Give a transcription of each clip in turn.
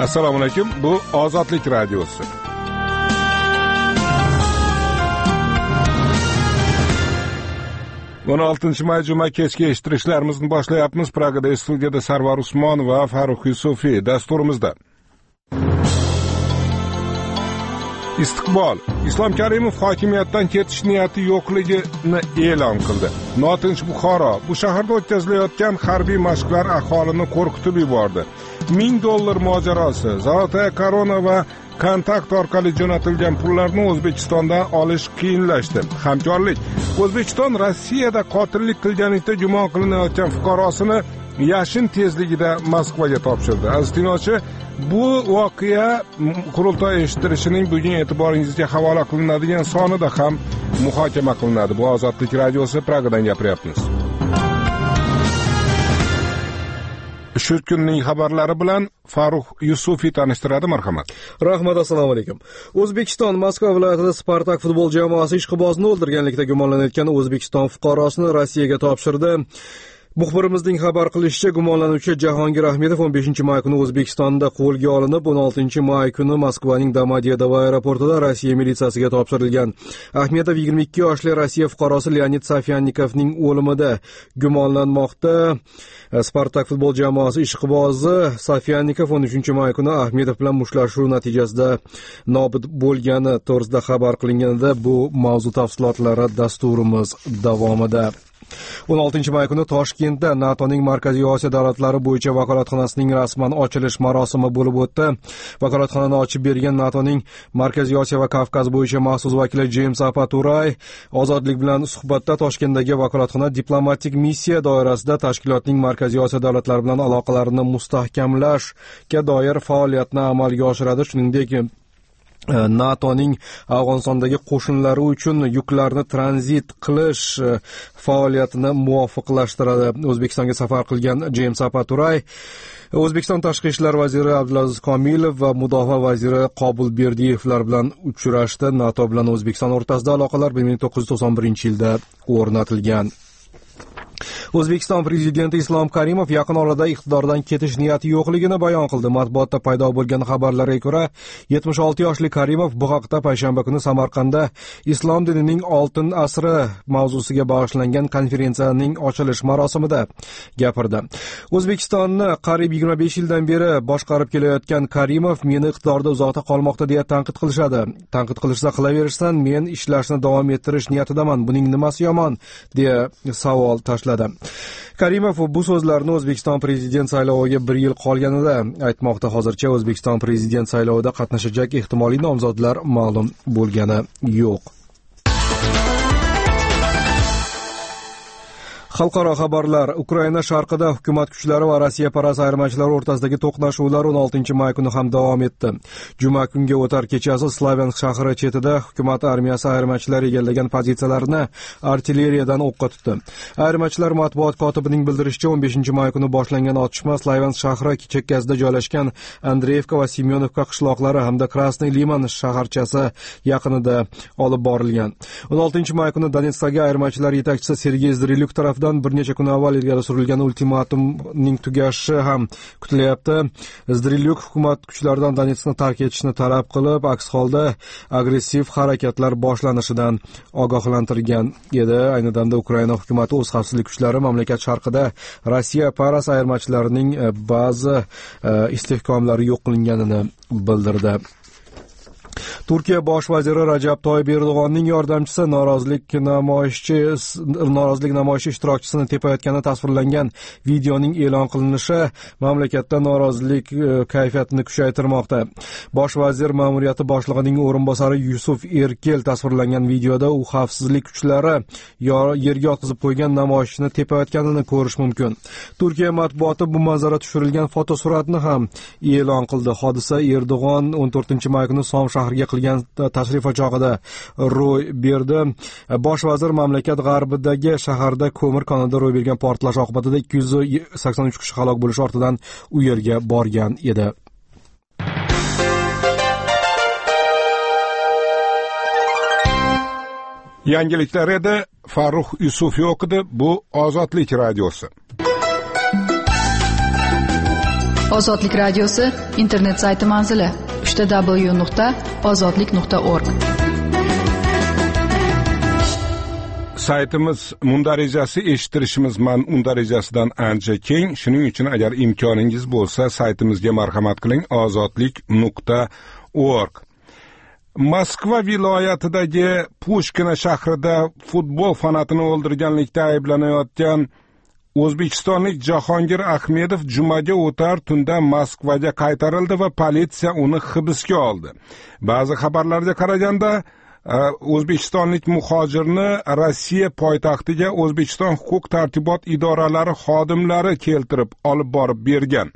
Assalomu alaykum. Bu Ozodlik radiosi. O'n 6-may juma kechki eshittirishlarimizni boshlayapmiz. Pragada studiyada Sarvar Usmonov va Farruh Yusufiy dasturimizda. Istiqbol. Islom Karimov hokimiyatdan ketish niyati yo'qligini e'lon qildi. Notinch Buxoro. Bu shaharda o'tkazilayotgan harbiy mashqlar aholini qo'rqitib yubordi. $1000 mojarosi. Zalotaya korona va kontakt orqali jo'natilgan pullarni O'zbekistondan olish qiyinlashdi. Hamkorlik. O'zbekiston Rossiyada qotillik qilganlikda gumon qilinayotgan fuqarosini yashin tezligida Moskvaga topshirdi. Aziz tinglovchi, bu voqea qurultoy eshittirishining bugun e'tiboringizga havola qilinadigan sonida ham muhokama qilinadi. Bu Ozodlik radiosi, Pragadan gapiryapmiz. Shu kunning xabarlari bilan Farruh Yusufiy tanishtiradi, marhamat. Rahmat, assalomu alaykum. O'zbekiston Moskva viloyatida Spartak futbol jamoasi ishqibozni o'ldirganlikda gumonlanayotgan O'zbekiston fuqarosini Rossiyaga topshirdi. Muxbirimizning xabar qilishicha, gumonlanuvchi Jahongir Ahmedov 15-may kuni O'zbekistonda qo'lga olinib, 16-may kuni Moskvaning Domodedovo aeroportida Rossiya militsiyasiga topshirilgan. Ahmedov 22 yoshli Rossiya fuqarosi Leonid Safyannikovning o'limida gumonlanmoqda. Spartak futbol jamoasi ishqibozi Safyannikov 13-may kuni Ahmedov bilan mushtlashuv natijasida nobud bo'lgani to'g'risida xabar qilinganida bu mavzu tafsilotlari dasturimiz davomida. 16-may kuni Toshkentda NATOning Markaziy Osiyo davlatlari bo'yicha vakolatxonasining rasman ochilish marosimi bo'lib o'tdi. Vakolatxonani ochib bergan NATOning Markaziy Osiyo va Kavkaz bo'yicha maxsus vakili James Apaturay Ozodlik bilan suhbatda Toshkentdagi vakolatxona diplomatik missiya doirasida tashkilotning Markaziy Osiyo davlatlari bilan aloqalarini mustahkamlashga doir faoliyatni amalga oshiradi. Shuningdek, NATOning Afg'onistondagi qo'shinlari uchun yuklarni tranzit qilish faoliyatini muvofiqlashtiradi. O'zbekistonga safar qilgan James Apaturay O'zbekiston tashqi ishlar vaziri Abdulaziz Komilov va mudofaa vaziri Qobul Berdiyevlar bilan uchrashdi. NATO bilan O'zbekiston o'rtasida aloqalar 1991-yilda o'rnatilgan. O'zbekiston prezidenti Islom Karimov yaqin orada iqtidordan ketish niyati yo'qligini bayon qildi. Matbuotda paydo bo'lgan xabarlarga ko'ra, 76 yoshli Karimov bu haqda payshanba kuni Samarqandda Islom dinining oltin asri mavzusiga bag'ishlangan konferensiyaning ochilish marosimida gapirdi. O'zbekistonni qariyb 25 yildan beri boshqarib kelayotgan Karimov meni iqtidorda uzoqda qolmoqda deya tanqid qilishadi. Tanqid qilishsa qilaverishsan, men ishlashni davom ettirish niyatidaman. Buning nimasi yomon deya savol tashladi. Karimov bu so'zlarni O'zbekiston prezident sayloviga 1 yil qolganida aytmoqda. Hozircha O'zbekiston prezident saylovida qatnashajak ehtimoliy nomzodlar ma'lum bo'lgani yo'q. Xalqaro xabarlar. Ukraina sharqida hukumat kuchlari va Rossiya parast ayirmachilari o'rtasidagi to'qnashuvlar 16-may kuni ham davom etdi. Juma kunga o'tar kechasi Slavyansk shahri chetida hukumat armiyasi ayirmachilari egallagan pozitsiyalarni artilleriyadan o'qqa tutdi. Ayirmachilar matbuot kotibining bildirishicha, 15-may kuni boshlangan otishma Slavyansk shahri chekkasida joylashgan Andreevka va Semyonovka qishloqlari hamda Krasnoy Liman shaharchasi yaqinida olib borilgan. 16-may kuni Donetskdagi ayirmachilar yetakchisi Sergey Zdrilyuk tomonidan bir necha kun avval ilgari surilgan ultimatumning tugashi ham kutilyapti. Zdrilyuk hukumat kuchlaridan Donetskni tark etishni talab qilib, aks holda agressiv harakatlar boshlanishidan ogohlantirgan edi. Ayni damda Ukraina hukumati o'z xavfsizlik kuchlari mamlakat sharqida Rossiya parast ayirmachilarining ba'zi istehkomlari yo'q qilinganini bildirdi. Turkiya bosh vaziri Rajab Toyyib Erdo'g'onning yordamchisi norozilik namoyishi ishtirokchisini tepayotgani tasvirlangan videoning e'lon qilinishi mamlakatda norozilik kayfiyatini kuchaytirmoqda. Bosh vazir ma'muriyati boshlig'ining o'rinbosari Yusuf Erkel tasvirlangan videoda u xavfsizlik kuchlari yerga otqizib qo'ygan namoyishchini tepayotganini ko'rish mumkin. Turkiya matbuoti bu manzara tushirilgan fotosuratni ham e'lon qildi. Hodisa Erdo'g'on 14-may kuni Som shahriga qilgan tashrif chog'ida ro'y berdi. Bosh vazir mamlakat g'arbidagi shaharda ko'mir konida ro'y bergan portlash oqibatida 283 kishi halok bo'lishi ortidan u yerga borgan edi. Yangiliklar edi, Farruh Yusufiy o'qidi. Bu Ozodlik radiosi. Ozodlik radiosi internet sayti manzili www.ozodlik.org. Saytimiz mundarijasi eshittirishimiz mundarijasidan ancha keng. Shuning uchun agar imkoningiz bo'lsa, saytimizga marhamat qiling, ozodlik.org. Moskva viloyatidagi Pushkina shahrida futbol fanatini o'ldirganlikda ayblanayotgan o'zbekistonlik Jahongir Ahmedov jumaga o'tar tunda Moskvaga qaytarildi va politsiya uni hibsga oldi. Ba'zi xabarlarga qaraganda o'zbekistonlik muhojirni Rossiya poytaxtiga O'zbekiston huquq tartibot idoralari xodimlari keltirib olib borib bergan.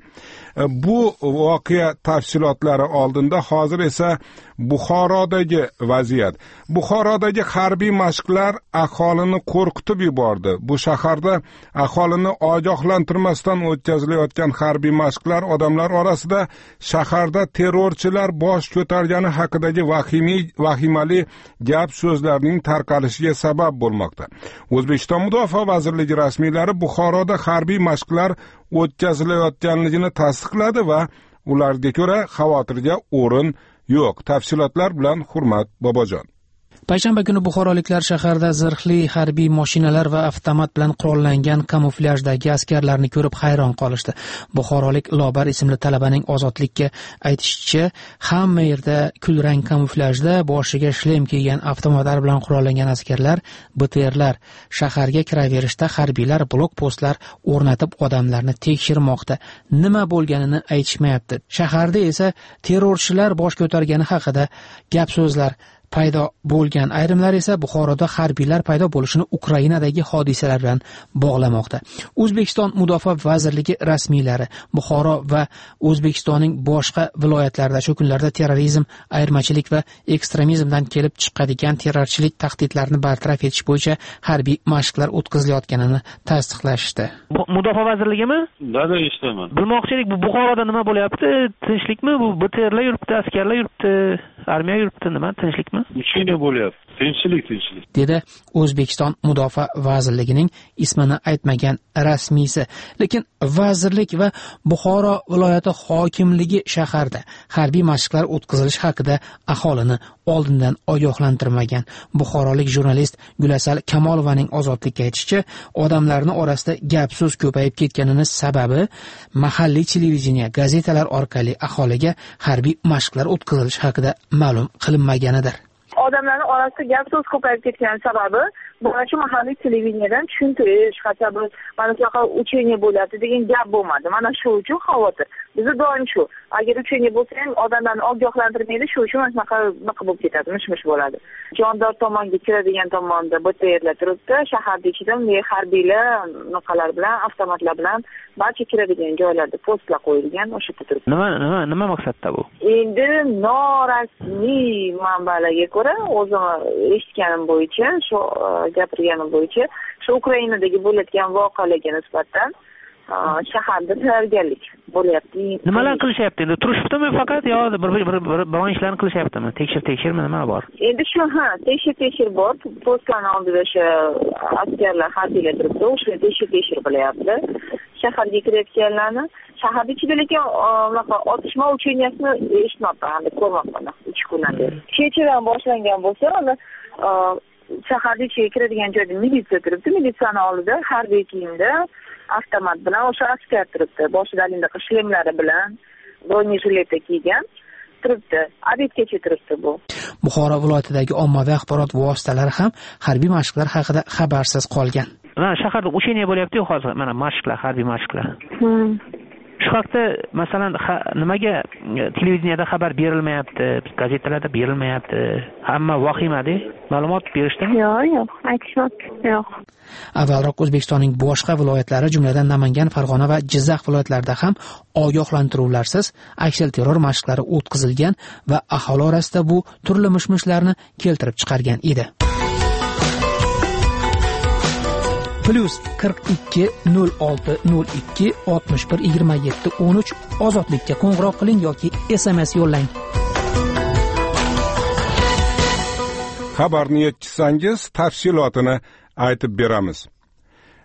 Bu voqea tafsilotlari oldinda, hozir esa Buxorodagi vaziyat. Buxorodagi harbiy mashqlar aholini qo'rqitib yubordi. Bu shaharda aholini ogohlantirmasdan o'tkazilayotgan harbiy mashqlar odamlar orasida shaharda terrorchilar bosh ko'targani haqidagi vahimali gap so'zlarning tarqalishiga sabab bo'lmoqda. O'zbekiston Mudofaa vazirligi rasmiylari Buxoroda harbiy mashqlar o'tkazilayotganligini tasdiqladi va ularga ko'ra xavotirga o'rin yo'q. Tafsilotlar bilan Hurmat Bobojon. Payshanba kuni buxoroliklar shaharda zirhli harbiy mashinalar va avtomat bilan qurollangan kamuflyajdagi askarlarni ko'rib hayron qolishdi. Buxorolik Lobar ismli talabaning Ozodlikka aytishicha, hamma yerda kulrang kamuflyajda boshiga shlem kiygan avtomatlar bilan qurollangan askarlar, BTRlar shaharga kiraverishda harbiylar blokpostlar o'rnatib odamlarni tekshirmoqda. Nima bo'lganini aytishmayapti. Shaharda esa terrorchilar bosh ko'targani haqida gap so'zlar paydo bo'lgan. Ayrimlar esa Buxoroda harbiylar paydo bo'lishini Ukrainadagi hodisalar bilan bog'lamoqda. O'zbekiston Mudofaa vazirligi rasmiylari Buxoro va O'zbekistonning boshqa viloyatlarida shu kunlarda terrorizm, ayirmachilik va ekstremizmdan kelib chiqadigan terrorchilik tahdidlarini bartaraf etish bo'yicha harbiy mashqlar o'tkazilayotganini tasdiqlashdi. Mudofaa vazirligimi? Da, eshitaman. Bilmoqchi edik, bu Buxoroda nima bo'lyapti? Tinchlikmi? Bu BTRlar yuribdi, askarlar yuribdi, armiya yuribdi, nima? Tinchlikmi? Uchina bo'lyapti. Tinchlik. Dedi O'zbekiston Mudofaa vazirligining ismini aytmagan rasmiysi. Lekin vazirlik va Buxoro viloyati hokimligi shaharda harbiy mashqlar o'tkazilish haqida aholini oldindan ogohlantirmagan. Buxorolik jurnalist Gulasal Kamolovaning Ozodlikka aytishicha, odamlarning orasida gap so'z ko'payib ketganini sababi mahalliy televideniya, gazetalar orqali aholiga harbiy mashqlar o'tkazilish haqida ma'lum qilinmaganidir. Odamlarning orasida gap so'z ko'payib ketgani sababi mana shu mahalliy televideniyadan tushuntirish, hatto mana shunaqa ucheniya bo'ladi degan gap bo'lmadi. Mana shu uchun xavotir. Bizda doim shu. Agar ucheniya bo'lsa ham odamlarni ogohlantirmaydi, shu uchun mana shunaqa bo'lib ketadi, mish-mish bo'ladi. Jondor tomonga kiradigan tomonda BTRlar turibdi, shaharda ichida harbiylar, nuqalar bilan, avtomatlar bilan barcha kiradigan joylarda postlar qo'yilgan, o'sha yerda turibdi. Nima maqsadda bu? Endi norasmiy manbalarga ko'ra, o'zim eshitganim bo'yicha, shu gapirganim bo'yicha, shu Ukrainadagi bo'layotgan voqealarga nisbatan shaharda tayyorgarlik bo'lyapti. Nimalar qilishyapti endi? Turishibdimi faqat yo bir ishlarni qilishyaptimi? Tekshirmi nima bor? Endi shu tekshir bor. Postlarning oldida o'sha askarlar, harbiylar turibdi, o'sha tekshir bo'lyapti. Shaharga kirayotganlarni, shaharda ichida lekin unaqa otishma ucheniyasini eshitmabman, ko'rmabman 3 kundan beri. Kechadan boshlangan bo'lsa, shaharda ichiga kiradigan joyda militsiya turibdi. Militsiyaning oldida harbiy kiyimda avtomat bilan o'sha askar turibdi. Boshida alindaqa shlemlari bilan bronejileta kiygan turibdi. Obedgacha turibdi bu. Buxoro viloyatidagi ommaviy axborot vositalari ham harbiy mashqlar haqida xabarsiz qolgan. Mana shaharda ucheniya bo'lyapti-ku hozir, mana mashqlar, harbiy mashqlar. Shu haqda masalan nimaga televideniyada xabar berilmayapti, gazetalarda berilmayapti? Hamma vahimada ma'lumot berishdimi? Yo'q, aytishmabdi. Yo'q. Avvalroq O'zbekistonning boshqa viloyatlari, jumladan Namangan, Farg'ona va Jizzax viloyatlarida ham ogohlantiruvlarsiz aksil terror mashqlari o'tkazilgan va aholi orasida bu turli mishmishlarni keltirib chiqargan edi. +42 06 02 61 27 13 Ozodlikka qo'ng'iroq qiling yoki SMS yo'llang. Xabarni yetkisangiz tafsilotini aytib beramiz.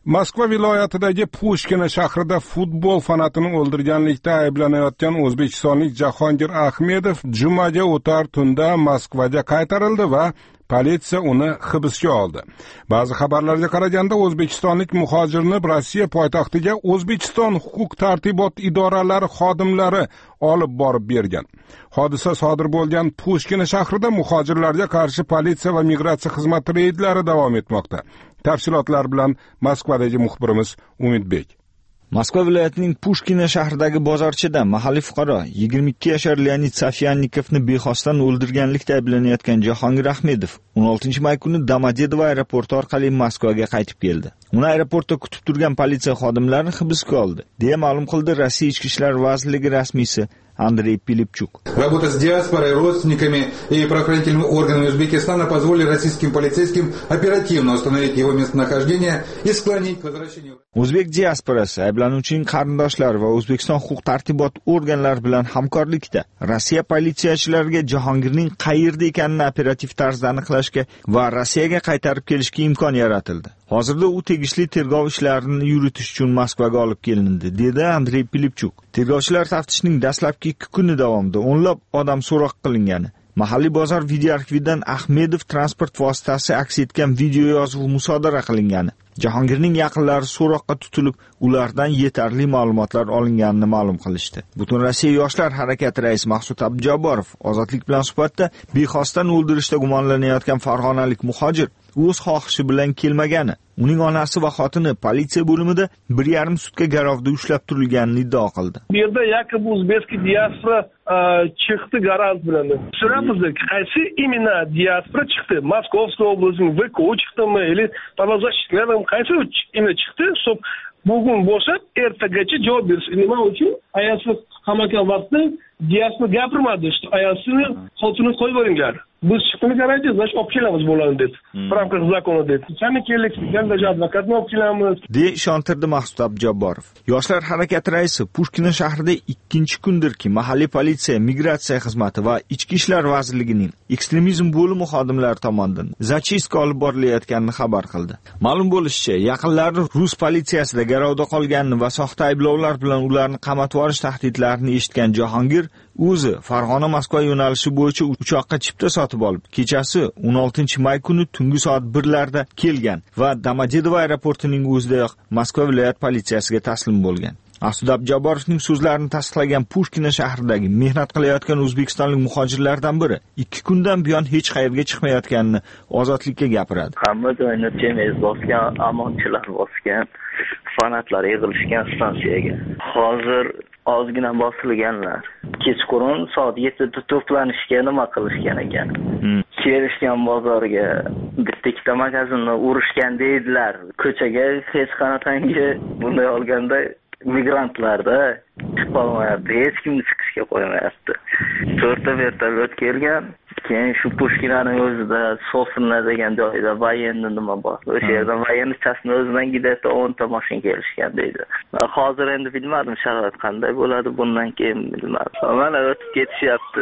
Moskva viloyatidagi Pushkina shahrida futbol fanatini o'ldirganlikda ayblanayotgan o'zbekistonlik Jahongir Ahmedov jumaga o'tar tunda Moskvaga qaytarildi va politsiya uni hibsga oldi. Ba'zi xabarlarga qaraganda o'zbekistonlik muhojirni Rossiya poytaxtiga O'zbekiston huquq-tartibot idoralari xodimlari olib borib bergan. Hodisa sodir bo'lgan Pushkina shahrida muhojirlarga qarshi politsiya va migratsiya xizmati reydlari davom etmoqda. Tafsilotlar bilan Moskvadagi muxbirimiz Umidbek. Moskva viloyatining Pushkina shahridagi bozorchida mahalliy fuqaro 22 yashar Leonid Safyannikovni bexosdan o'ldirganlikda ayblanayotgan Jahongir Ahmedov 16-may kuni Domodedovo aeroporti orqali Moskvaga qaytib keldi. Uni aeroportda kutib turgan politsiya xodimlari hibsga oldi, deya ma'lum qildi Rossiya Ichki ishlar vazirligi rasmiysi Andrey Pilipchuk. Работа с диаспорой, родственниками и правоохранительными органами Узбекистана позволили российским полицейским оперативно установить его местонахождение и склонить к возвращению. O'zbek diasporasi ayblanuvchining qarindoshlari va O'zbekiston huquq-tartibot organlari bilan hamkorlikda Rossiya politsiyachilariga Jahongirning qayerda ekanini operativ tarzda aniqlashga va Rossiyaga qaytarib kelishga imkon yaratildi. Hozirda u tegishli tergov ishlarini yuritish uchun Moskvaga olib kelindi, dedi Andrey Pilipchuk. Tergovchilar taftishning dastlabki 2 kuni davomida o'nlab odam so'roq qilingani, mahalliy bozor video arxividan Ahmedov transport vositasi aks etgan video yozuv musodara qilingani, Jahongirning yaqinlari so'roqqa tutilib, ulardan yetarli ma'lumotlar olinganini ma'lum qilishdi. Butun Rossiya yoshlar harakati raisi Maqsud Abdujaborov ozodlik bilan suhbatda bexosdan o'ldirishda gumonlanayotgan farg'onalik muhojir o'z xohishi bilan kelmagani, uning onasi va xotini politsiya bo'limida 1,5 sutka garovda ushlab turilganini iddao qildi. Bu yerda yakub o'zbekskiy diaspora chiqdi garant bilan. So'rayapmiz, qaysi imенно diaspora chiqdi? Moskovskiy oblastning VKO chiqdimi, или Pavlozavskiydan qaysi imенно chiqdi? So'p bugun bo'lsa, ertagacha javob bersin. Nima uchun? Ayasi qamalgan vaqtda diaspora gapirmadi, ayasini xotini qo'yib yuboringlar. Biz chiqdimi garantiyamiz, значит, olib kelamiz bo'ladi deb. Ramkar zakoni deb. Sani kelik, gandaj advokatni olib kelamiz. De ishontirdi Maqsud Abdujaborov. Yoshlar harakati raisi Pushkina shahrida 2-kundirki mahalliy politsiya, migratsiya xizmati va Ichki ishlar vazirligining ekstremizm bo'limi xodimlari tomonidan zachistga olib borilayotganini xabar qildi. Ma'lum bo'lishicha, yaqinlari rus politsiyasida garovda qolganini va soxta ayblovlar bilan ularni qamatib olish tahdidlarini eshitgan Jahongir o'zi Farg'ona Moskva yo'nalishi bo'yicha uchoqqa chipta sotib olib, kechasi 16-may kuni tungi soat 1larda kelgan va Domodedovo aeroportining o'zidayoq Moskva viloyat politsiyasiga taslim bo'lgan. Maqsud Abdujaborovning so'zlarini tasdiqlagan Pushkina shahridagi mehnat qilayotgan o'zbekistonlik muhojirlardan biri 2 kundan buyon hech qayerga chiqmayotganini ozodlikka gapiradi. Hamma joyni temiz bosgan, amonchilar bosgan, fanatlar yig'ilishgan stansiyaga. Hozir ozgina bosilganlar. Kechqurun soat 7da to'planishga nima qilishgan ekan. Kelishgan bozorga bitta magazinni urishgan deydilar. Ko'chaga hech qanaqangi bunday olganda migrantlarda chiqib olmayapti, hech kimni chiqishga qo'ymayapti. 4ta vertolyot kelgan, keyin shu Pushkinaning o'zida Sofina degan joyda voyenni nima bor. O'sha yerda voyennichasini o'zidan gideta 10 ta mashina kelishgan deydi. Hozir endi bilmadim sharoit qanday bo'ladi, bundan keyin bilmadim. Mana o'tib ketishyapti.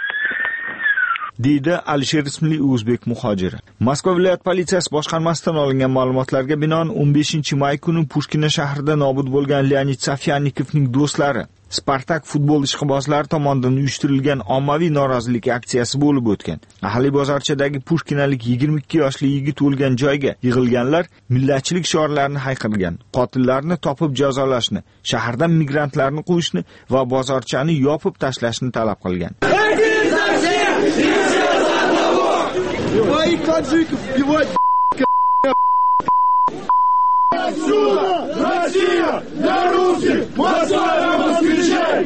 deydi Alisher ismli o'zbek muhojiri. Moskva viloyat politsiyasi boshqarmasidan olingan ma'lumotlarga binoan 15-may kuni Pushkina shahrida nobud bo'lgan Leonid Safyannikovning do'stlari Spartak futbol ishqibozlari tomonidan uyushtirilgan ommaviy norozilik aksiyasi bo'lib o'tgan. Mahalliy bozorchadagi pushkinalik 22 yoshli yigit o'lgan joyga yig'ilganlar millatchilik shiorlarini hayqirgan, qotillarni topib jazolashni, shahardan migrantlarni quvishni va bozorchani yopib tashlashni talab qilgan. Россия! Для русских! Москва! Москвичей!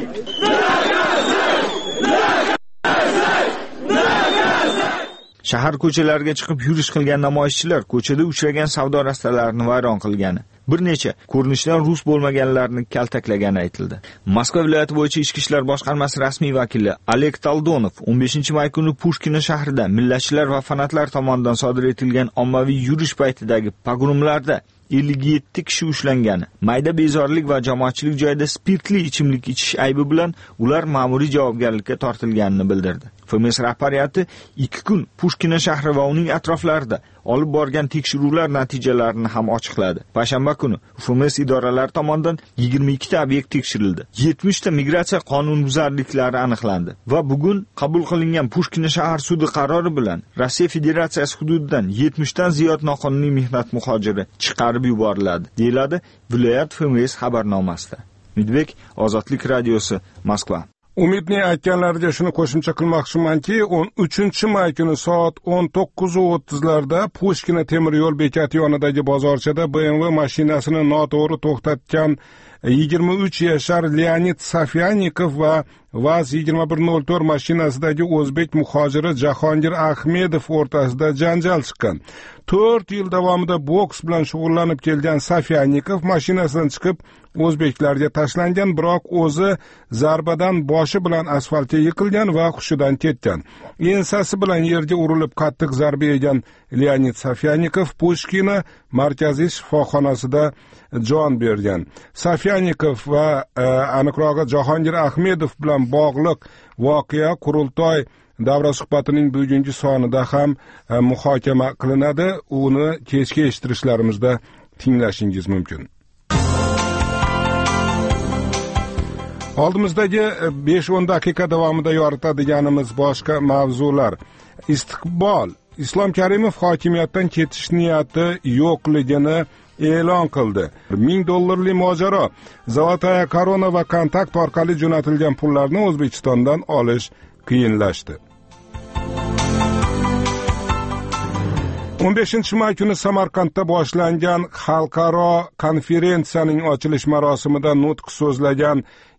Shahar ko'chalariga chiqib yurish qilgan namoyishchilar ko'chada uchragan savdo rastalarini vayron qilgani, bir necha ko'rinishdan rus bo'lmaganlarni kaltaklagani aytildi. Moskva viloyati bo'yicha Ichki ishlar boshqarmasi rasmiy vakili Oleg Taldonov 15-may kuni Pushkina shahrida millatchilar va fanatlar tomonidan sodir etilgan ommaviy yurish paytidagi pogromlarda 57 kishi ushlangani, mayda bezorlik va jamoatchilik joyida spirtli ichimlik ichish aybi bilan ular ma'muriy javobgarlikka tortilganini bildirdi. FMS rahbariyati 2 kun Pushkina shahri va uning atroflarida olib borgan tekshiruvlar natijalarini ham ochiqladi. Payshanba kuni FMS idoralari tomonidan 22 ta obyekt tekshirildi. 70 ta migratsiya qonunbuzarliklari aniqlandi va bugun qabul qilingan Pushkina shahar sudi qarori bilan Rossiya Federatsiyasi hududidan 70 dan ziyod noqonuniy mehnat muhojiri chiqarib yuboriladi, deyiladi viloyat FMS xabarnomasida. Midbek, Ozodlik radiosi, Moskva. Umidning aytganlariga shuni qo'shimcha qilmoqchimanki, 13-may kuni soat 19:30 larda Pushkina temir yo'l bekati yonidagi bozorchada BMW mashinasini noto'g'ri to'xtatgan 23 yashar Leonid Safyanikov va VAZ 2104 mashinasidagi o'zbek muhojiri Jahongir Ahmedov o'rtasida janjal chiqqan. 4 yil davomida boks bilan shug'ullanib kelgan Safyanikov mashinasidan chiqib o'zbeklarga tashlangan, biroq o'zi zarbadan boshi bilan asfaltga yiqilgan va hushidan ketgan. Ensasi bilan yerga urilib qattiq zarba yegan Leonid Safyanikov Pushkina markaziy shifoxonasida jon bergan. Safyanikov va aniqrog'i Jahongir Ahmedov bilan bog'liq voqea qurultoy davra suhbatining bugungi sonida ham muhokama qilinadi. Uni kechki eshittirishlarimizda tinglashingiz mumkin. Oldimizdagi 5-10 daqiqa davomida yoritadiganimiz boshqa mavzular. Istiqbol. Islom Karimov hokimiyatdan ketish niyati yo'qligini e'lon qildi. $1000 mojaro. Zolotaya korona va kontakt orqali jo'natilgan pullarni O'zbekistondan olish qiyinlashdi. 15-may kuni Samarqandda boshlangan xalqaro konferensiyaning ochilish marosimida nutq so'zlagan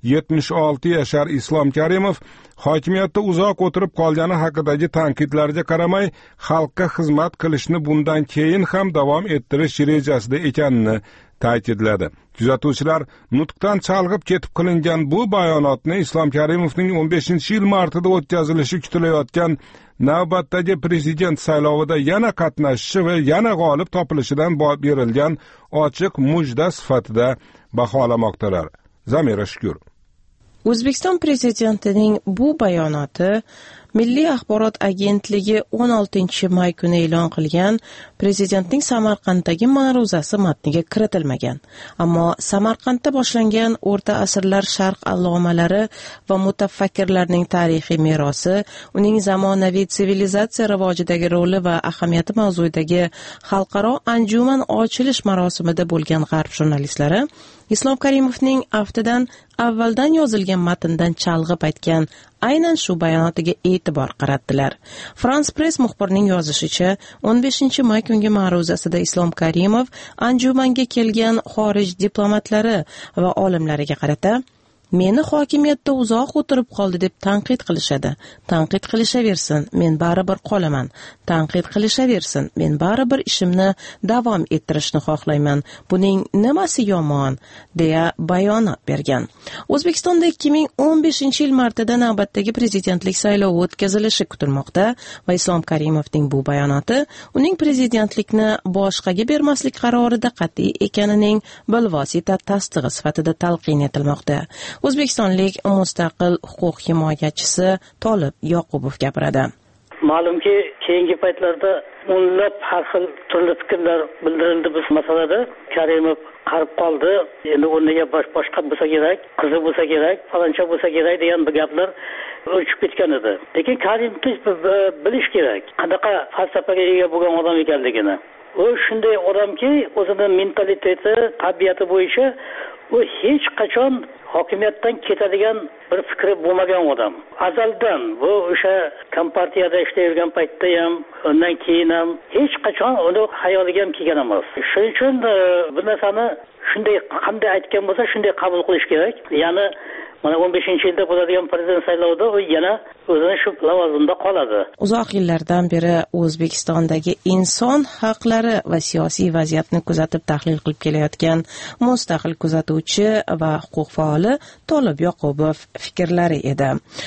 76 yashar Islom Karimov hokimiyatda uzoq o'tirib qolgani haqidagi tanqidlarga qaramay, xalqqa xizmat qilishni bundan keyin ham davom ettirish rejasida ekanini ta'kidladi. Kuzatuvchilar nutqdan chalg'ib ketib qilingan bu bayonotni Islom Karimovning 15-yil martida o'tkazilishi kutilayotgan navbatdagi prezident saylovida yana qatnashishi va yana g'olib topilishidan berilgan ochiq mujda sifatida baholamoqdalar. Zamira Shukur. O'zbekiston prezidentining bu bayonoti Milliy axborot agentligi 16-may kuni e'lon qilgan prezidentning Samarqanddagi ma'ruzasi matniga kiritilmagan. Ammo Samarqandda boshlangan o'rta asrlar sharq allomalari va mutafakkirlarning tarixiy merosi, uning zamonaviy sivilizatsiya rivojidagi roli va ahamiyati mavzuidagi xalqaro anjuman ochilish marosimida bo'lgan g'arb jurnalistlari Islom Karimovning aftidan avvaldan yozilgan matndan chalg'ib aytgan aynan shu bayonotiga e'tibor qaratdilar. France Press muxbirining yozishicha, 15-may kungi ma'ruzasida Islom Karimov anjumanga kelgan xorij diplomatlari va olimlariga qarata meni hokimiyatda uzoq o'tirib qoldi deb tanqid qilishadi. Tanqid qilishaversin, men baribir qolaman. Tanqid qilishaversin, men baribir ishimni davom ettirishni xohlayman. Buning nimasi yomon? Deya bayonot bergan. O'zbekistonda 2015-yil martida navbatdagi prezidentlik saylovi o'tkazilishi kutilmoqda va Islom Karimovning bu bayonoti uning prezidentlikni boshqaga bermaslik qarorida qat'iy ekanining bilvosita tasdig'i sifatida talqin etilmoqda. O'zbekistonlik mustaqil huquq himoyachisi Tolib Yoqubov gapiradi. Ma'lumki, keyingi paytlarda o'nlab har xil turli fikrlar bildirildi bu masalada. Karimov qarib qoldi, endi o'rniga boshqa bo'lsa kerak, qizi bo'lsa kerak, faloncha bo'lsa kerak degan bir gaplar o'chib ketgan edi. Lekin Karimovni bilish kerak, qanaqa falsafaga ega bo'lgan odam ekanligini. U shunday odamki, o'zining mentaliteti, tabiati bo'yicha u hech qachon hokimiyatdan ketadigan bir fikri bo'lmagan odam. Azaldan bu o'sha kompartiyada ishlayotgan paytda ham, undan keyin ham hech qachon uni xayoliga ham kelgan emas. Shuning uchun bu narsani shunday qanday aytgan bo'lsa, shunday qabul qilish kerak. Ya'ni mana 15-yilda bo'ladigan prezident saylovida u yana o'zini shu lavozimda qoladi. Uzoq yillardan beri O'zbekistondagi inson haqlari va siyosiy vaziyatni kuzatib tahlil qilib kelayotgan mustaqil kuzatuvchi va huquq faoli Tolib Yoqubov fikrlari edi.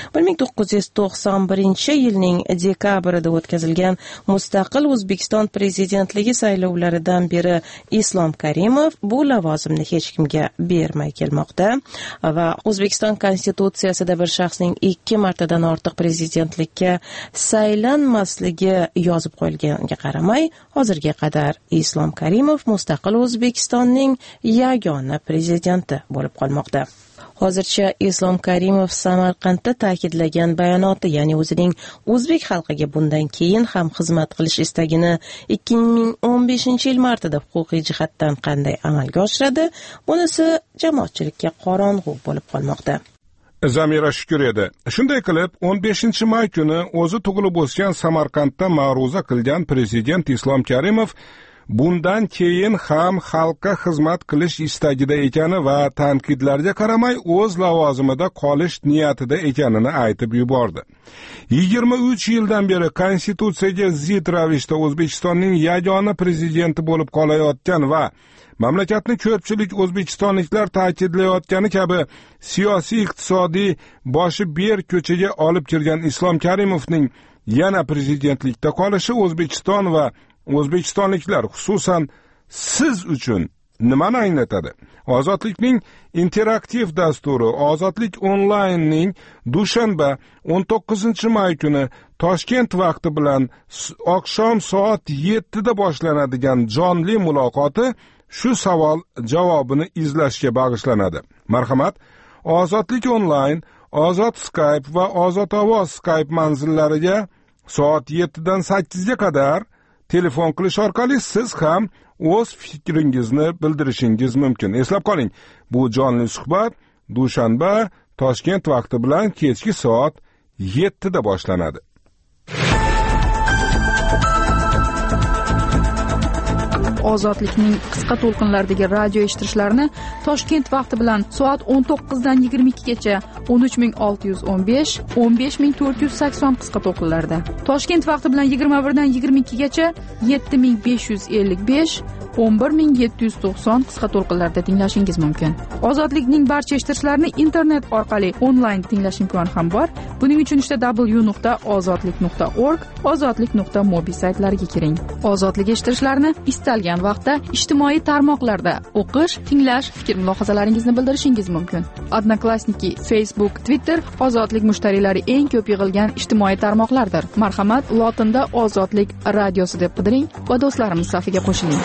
1991-yilning dekabrida o'tkazilgan mustaqil O'zbekiston prezidentligi saylovlaridan beri Islom Karimov bu lavozimni hech kimga bermay kelmoqda va O'zbekiston konstitutsiyasida bir shaxsning 2 martadan ortiq ortiq prezidentlikka saylanmasligi yozib qo'yilganiga qaramay, hozirga qadar Islom Karimov mustaqil O'zbekistonning yagona prezidenti bo'lib qolmoqda. Hozircha Islom Karimov Samarqandda ta'kidlagan bayonoti, ya'ni o'zining o'zbek xalqiga bundan keyin ham xizmat qilish istagini 2015-yil martida huquqiy jihatdan qanday amalga oshiradi, bunisi jamoatchilikka qorong'u bo'lib qolmoqda. Zamira Shukur edi. Shunday qilib, 15-may kuni o'zi tug'ilib o'sgan Samarqandda ma'ruza qilgan prezident Islom Karimov bundan keyin ham xalqqa xizmat qilish istagida ekani va tanqidlarga qaramay o'z lavozimida qolish niyatida ekanini aytib yubordi. 23 yildan beri konstitutsiyaga zid ravishda O'zbekistonning yagona prezidenti bo'lib qolayotgan va mamlakatni ko'pchilik o'zbekistonliklar ta'kidlayotgani kabi siyosiy iqtisodiy boshi ber ko'chaga olib kirgan Islom Karimovning yana prezidentlikda qolishi O'zbekiston va o'zbekistonliklar, xususan siz uchun nimani anglatadi? Ozodlikning interaktiv dasturi Ozodlik onlaynning dushanba 19-may kuni Toshkent vaqti bilan oqshom soat 7 da boshlanadigan jonli muloqoti shu savol javobini izlashga bag'ishlanadi. Marhamat, Ozodlik onlayn, Ozod Skype va Ozod ovoz Skype manzillariga soat 7 dan 8 ga qadar telefon qilish orqali siz ham o'z fikringizni bildirishingiz mumkin. Eslab qoling, bu jonli suhbat dushanba Toshkent vaqti bilan kechki soat 7 da boshlanadi. Ozodlikning qisqa to'lqinlardagi radio eshittirishlarni Toshkent vaqti bilan soat 19 dan 22 gacha 13615, 15480 qisqa to'lqinlarda. Toshkent vaqti bilan 21 dan 22 gacha 7555, 11790 qisqa to'lqinlarda tinglashingiz mumkin. Ozodlikning barcha eshittirishlarni internet orqali onlayn tinglash imkoni ham bor. Buning uchun w.ozodlik.org, ozodlik.mobi saytlariga kiring. Ozodlik eshittirishlarini istalgan vaqtda ijtimoiy tarmoqlarda o'qish, tinglash, fikr-mulohazalaringizni bildirishingiz mumkin. Odnoklassniki, Facebook, Twitter Ozodlik mushtariylari eng ko'p yig'ilgan ijtimoiy tarmoqlardir. Marhamat, lotinda Ozodlik radiosi deb qidiring va do'stlarimiz safiga qo'shiling.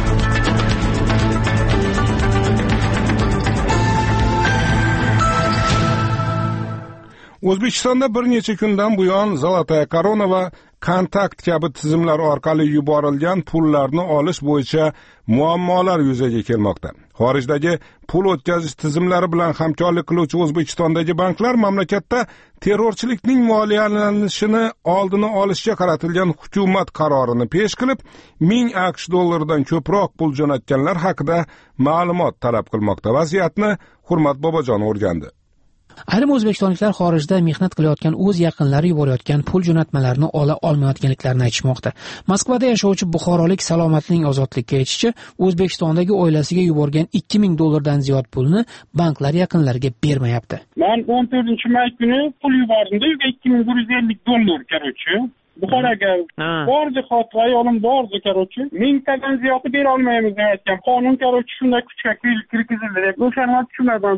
O'zbekistonda bir necha kundan buyon Zolotaya Korona va kontakt kabi tizimlar orqali yuborilgan pullarni olish bo'yicha muammolar yuzaga kelmoqda. Xorijdagi pul o'tkazish tizimlari bilan hamkorlik qiluvchi O'zbekistondagi banklar mamlakatda terrorchilikning moliyalanishini oldini olishga qaratilgan hukumat qarorini pesh qilib, 1000 AQSh dollaridan ko'proq pul jo'natganlar haqida ma'lumot talab qilmoqda. Vaziyatni Hurmat Bobojon o'rgandi. Ayrim o'zbekistonliklar xorijda mehnat qilayotgan o'z yaqinlari yuborayotgan pul jo'natmalarini ola olmayotganliklarini aytishmoqda. Moskvada yashovchi buxorolik Salomatning ozodlikka aytishicha, O'zbekistondagi oilasiga yuborgan 2000 dollardan ziyod pulni banklar yaqinlariga bermayapti. Men 14-may kuni pul yubordim-da, 2150 dollar kerakchi. Buxoroga bordi, xotir ayolim bordi, kerakchi. 1000 tadan ziyod bera olmaymiz deyotgan. Qonun kerakchi shunday kuchga kirgizildi deb o'shani tushunmadim.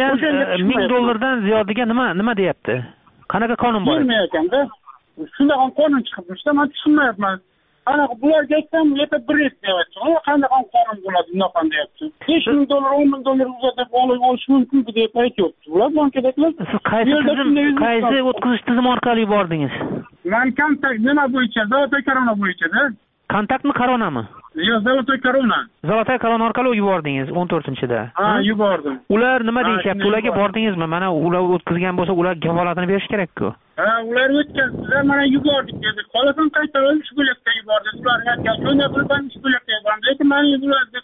1000 dollardan ziyodiga nima deyapti? Qanaqa qonun bor? Bilmayapman-da. Shunday qonun chiqibdi, men tushunmayapman. Ana bularga aytsam, yetib bir et deyapti. Qanaqa qonun bo'ladi, bunaqa deyapti. 5000 dollar, 10000 dollar uzatib olish mumkin deb aytyapti. Ular bankadagilar. Siz qaysi o'tkazish tizimi orqali yubordingiz? Men kontakt nima bo'yicha? Zolotaya Korona bo'yicha-da. Kontaktmi, Koronami? Yo'q, Zolotaya Korona. Zolotaya Korona orqali yubordingiz 14-da. Ha, yubordim. Ular nima deyapti? Ularga bordingizmi? Mana ular o'tkazgan bo'lsa, ular kafolatini berish kerak-ku. Ha, ular o'tkazdilar, mana yubordik dedi. Qolasan qaytarib shu bo'lakda yubordi. Ular aytgan, "Shunday qilib shu bo'lakda yubordim." Lekin men ularga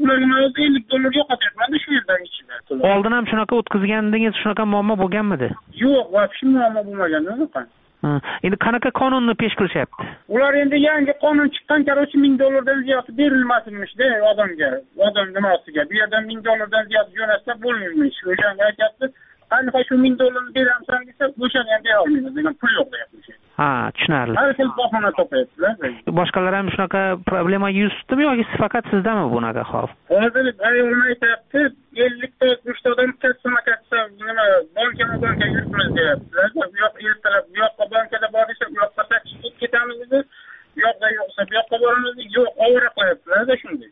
50 dollar yo'qotyapman shu yerdan ichida. Oldin ham shunaqa o'tkazgandingiz, shunaqa muammo bo'lganmidi? Yo'q, vaqti muammo bo'lmagan, unaqa. Endi qanaqa qonunni pesh qilishyapti? Ular endi yangi qonun chiqqan, kerakchi 1000 dollardan ziyod berilmasinmish-da odamga, odam nimasiga. Bu yerdan 1000 dollardan ziyod jo'natsa bo'lmaymish. O'shanga aytibdi, qanaqa shu 1000 dollarni beramsan desa, o'shani ham bera olmaymiz degan pul yo'q deyapti. Ha, tushunarli. Har xil bahona topayapsizlar. Boshqalar ham shunaqa problemaga yuz tutdimi yoki faqat sizdami bunaqa hol? Hozir ayollar aytyapti, 50 ta 60 ta odam katta nima banka yuribmiz deyaptilar. Yo'q, ertalab bu yoqqa bankada bor desa, bu yoqqa taksi ketamiz dedi. Yo'qda yo'qsa bu yoqqa boramiz dedi. Yo'q, ovora qo'yaptilar-da shunday.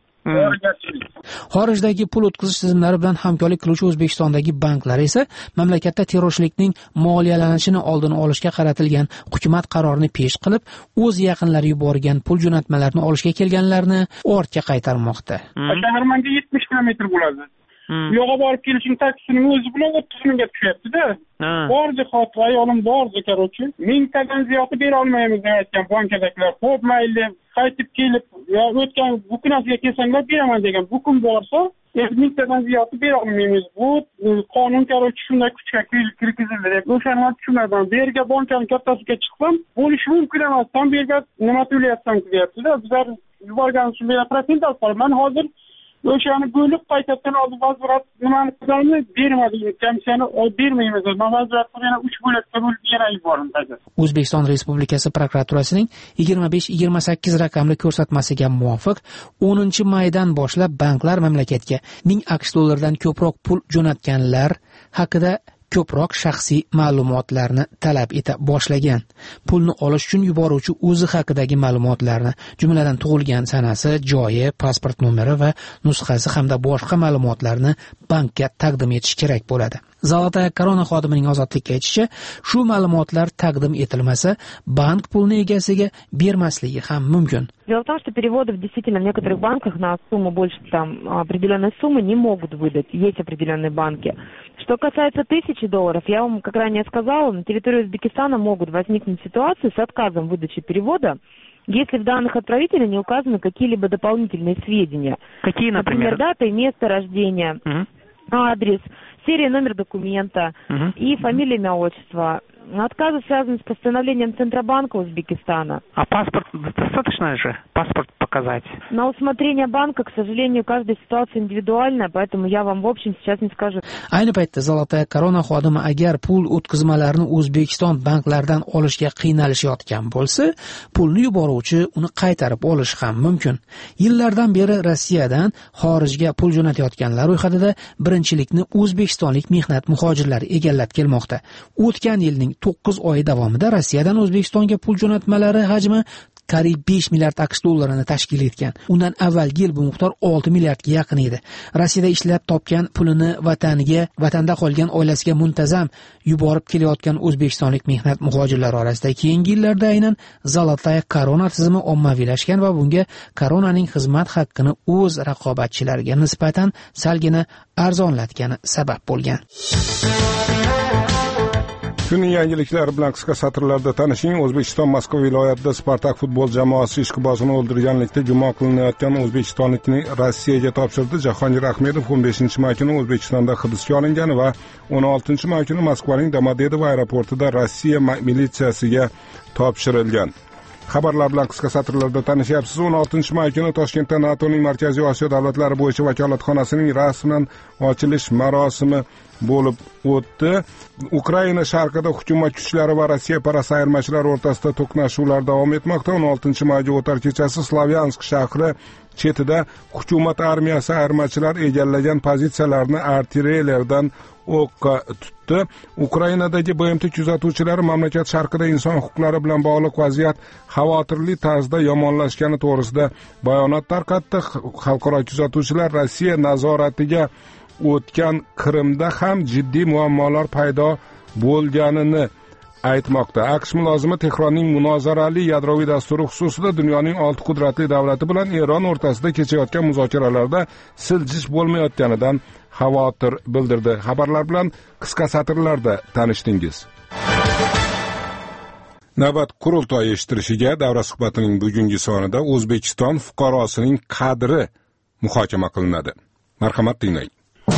Xorijdagi pul o'tkazish tizimlari bilan hamkorlik qiluvchi O'zbekistondagi banklar esa mamlakatda terrorchilikning moliyalanishini oldini olishga qaratilgan hukumat qarorini pesh qilib, o'z yaqinlari yuborgan pul jo'natmalarini olishga kelganlarni ortga qaytarmoqda. Shaharmanga 70 kilometr bo'ladi. Bu yoqqa borib kelishning taksisining o'zi bilan 30 mingga tushyapti-da. Bor jihod ayolim bordi, qarochi. 1000 tadan ziyod bera olmaymiz deyotgan bankadagilar. Xo'p, mayli, qaytib kelib, yo o'tgan bu kunasiga kelsanglar beraman degan. Bu kun borsa, 1000 tadan ziyod bera olmaymiz. Bu qonun qarochi shunday kuchga kirgizildi deb o'shani tushunmadim. Bu yerga bankaning kattasiga chiqsam, bo'lishi mumkin emas. Sen bu yerga nima to'layapsan deyapti-da. Bizlar yuborgan shunday prosent olib qolman. Hozir o'shani bo'lib qaytadan oldi vazirat nimani qilganini bermadi, komissiyani bermaymiz. Men vaziratni yana 3 bo'lakka bo'lib yana yuborim dedi. O'zbekiston Respublikasi prokuraturasining 25-28 raqamli ko'rsatmasiga muvofiq 10-maydan boshlab banklar mamlakatga 1000 AQSh dollardan ko'proq pul jo'natganlar haqida ko'proq shaxsiy ma'lumotlarni talab eta boshlagan. Pulni olish uchun yuboruvchi o'zi haqidagi ma'lumotlarni, jumladan tug'ilgan sanasi, joyi, pasport nomeri va nusxasi hamda boshqa ma'lumotlarni bankka taqdim etish kerak bo'ladi. Zolotaya Korona xodimining Ozodlikka aytishicha, shu ma'lumotlar taqdim etilmasa, bank pulni egasiga bermasligi ham mumkin. Дело в том, что переводы действительно в некоторых банках на сумму больше там определенной суммы не могут выдать. Есть определенные банки. Что касается $1000, я вам, как ранее сказала, на территории Узбекистана могут возникнуть ситуации с отказом выдачи перевода, если в данных отправителя не указаны какие-либо дополнительные сведения. Какие, например? Например, дата и место рождения, адрес, серия, номер документа и фамилия, имя, отчество. Отказы связаны с постановлением Центробанка Узбекистана. А паспорт достаточно же? Паспорт показать? На усмотрение банка, к сожалению, каждая ситуация индивидуальная, поэтому я вам в общем сейчас не скажу. Ayni paytda Zolotaya Korona xodimi agar pul o'tkazmalarini O'zbekiston banklaridan olishga qiynalishayotgan bo'lsa, pulni yuboruvchi uni qaytarib olishi ham mumkin. Yillardan beri Rossiyadan xorijga pul jo'natayotganlar ro'yxatida birinchilikni o'zbekistonlik mehnat muhojirlari egallab kelmoqda. O'tgan yilning 9 oy davomida Rossiyadan O'zbekistonga pul jo'natmalari hajmi qariyb 5 milliard AQSh dollarini tashkil etgan. Undan avvalgi yil bu miqdor 6 milliardga yaqin edi. Rossiyada ishlab topgan pulini vatanda qolgan oilasiga muntazam yuborib kelayotgan o'zbekistonlik mehnat muhojirlari orasida keyingi yillarda aynan Zolotaya Korona tizimi ommaviylashgan va bunga Koronaning xizmat haqqini o'z raqobatchilariga nisbatan salgina arzonlatgani sabab bo'lgan. Kunning yangiliklari bilan qisqa satrlarda tanishing. O'zbekiston Moskva viloyatida Spartak futbol jamoasi ishqibozini o'ldirganlikda gumon qilinayotgan o'zbekistonlikni Rossiyaga topshirdi. Jahongir Ahmedov 15-may kuni O'zbekistonda hibsga olingan va 16-may kuni Moskvaning Domodedovo aeroportida Rossiya militsiyasiga topshirilgan. Xabarlar bilan qisqa satrlarda tanishyapsiz. 16-may kuni Toshkentda NATOning Markaziy Osiyo davlatlari bo'yicha vakolatxonasining rasman ochilish marosimi bo'lib o'tdi. Ukraina sharqida hukumat kuchlari va Rossiya parast ayirmachilar o'rtasida to'qnashuvlar davom etmoqda. 16-mayga o'tar kechasi Slavyansk shahri chetida hukumat armiyasi ayirmachilar egallagan pozitsiyalarni artilleriyadan o'qqa tutdi. Ukrainadagi BMT kuzatuvchilari mamlakat sharqida inson huquqlari bilan bog'liq vaziyat xavotirli tarzda yomonlashgani to'g'risida bayonot tarqatdi. Xalqaro kuzatuvchilar Rossiya nazoratiga o'tgan Qrimda ham jiddiy muammolar paydo bo'lganini aytmoqda. AQSh mulozimi Tehronning munozarali yadroviy dasturi xususida dunyoning 6 qudratli davlati bilan Eron o'rtasida kechayotgan muzokaralarda siljish bo'lmayotganidan xavotir bildirdi. Xabarlar bilan qisqa satrlarda tanishdingiz. Navbat qurultoy eshittirishiga davra suhbatining bugungi sonida O'zbekiston fuqarosining qadri muhokama qilinadi. Marhamat tinglang.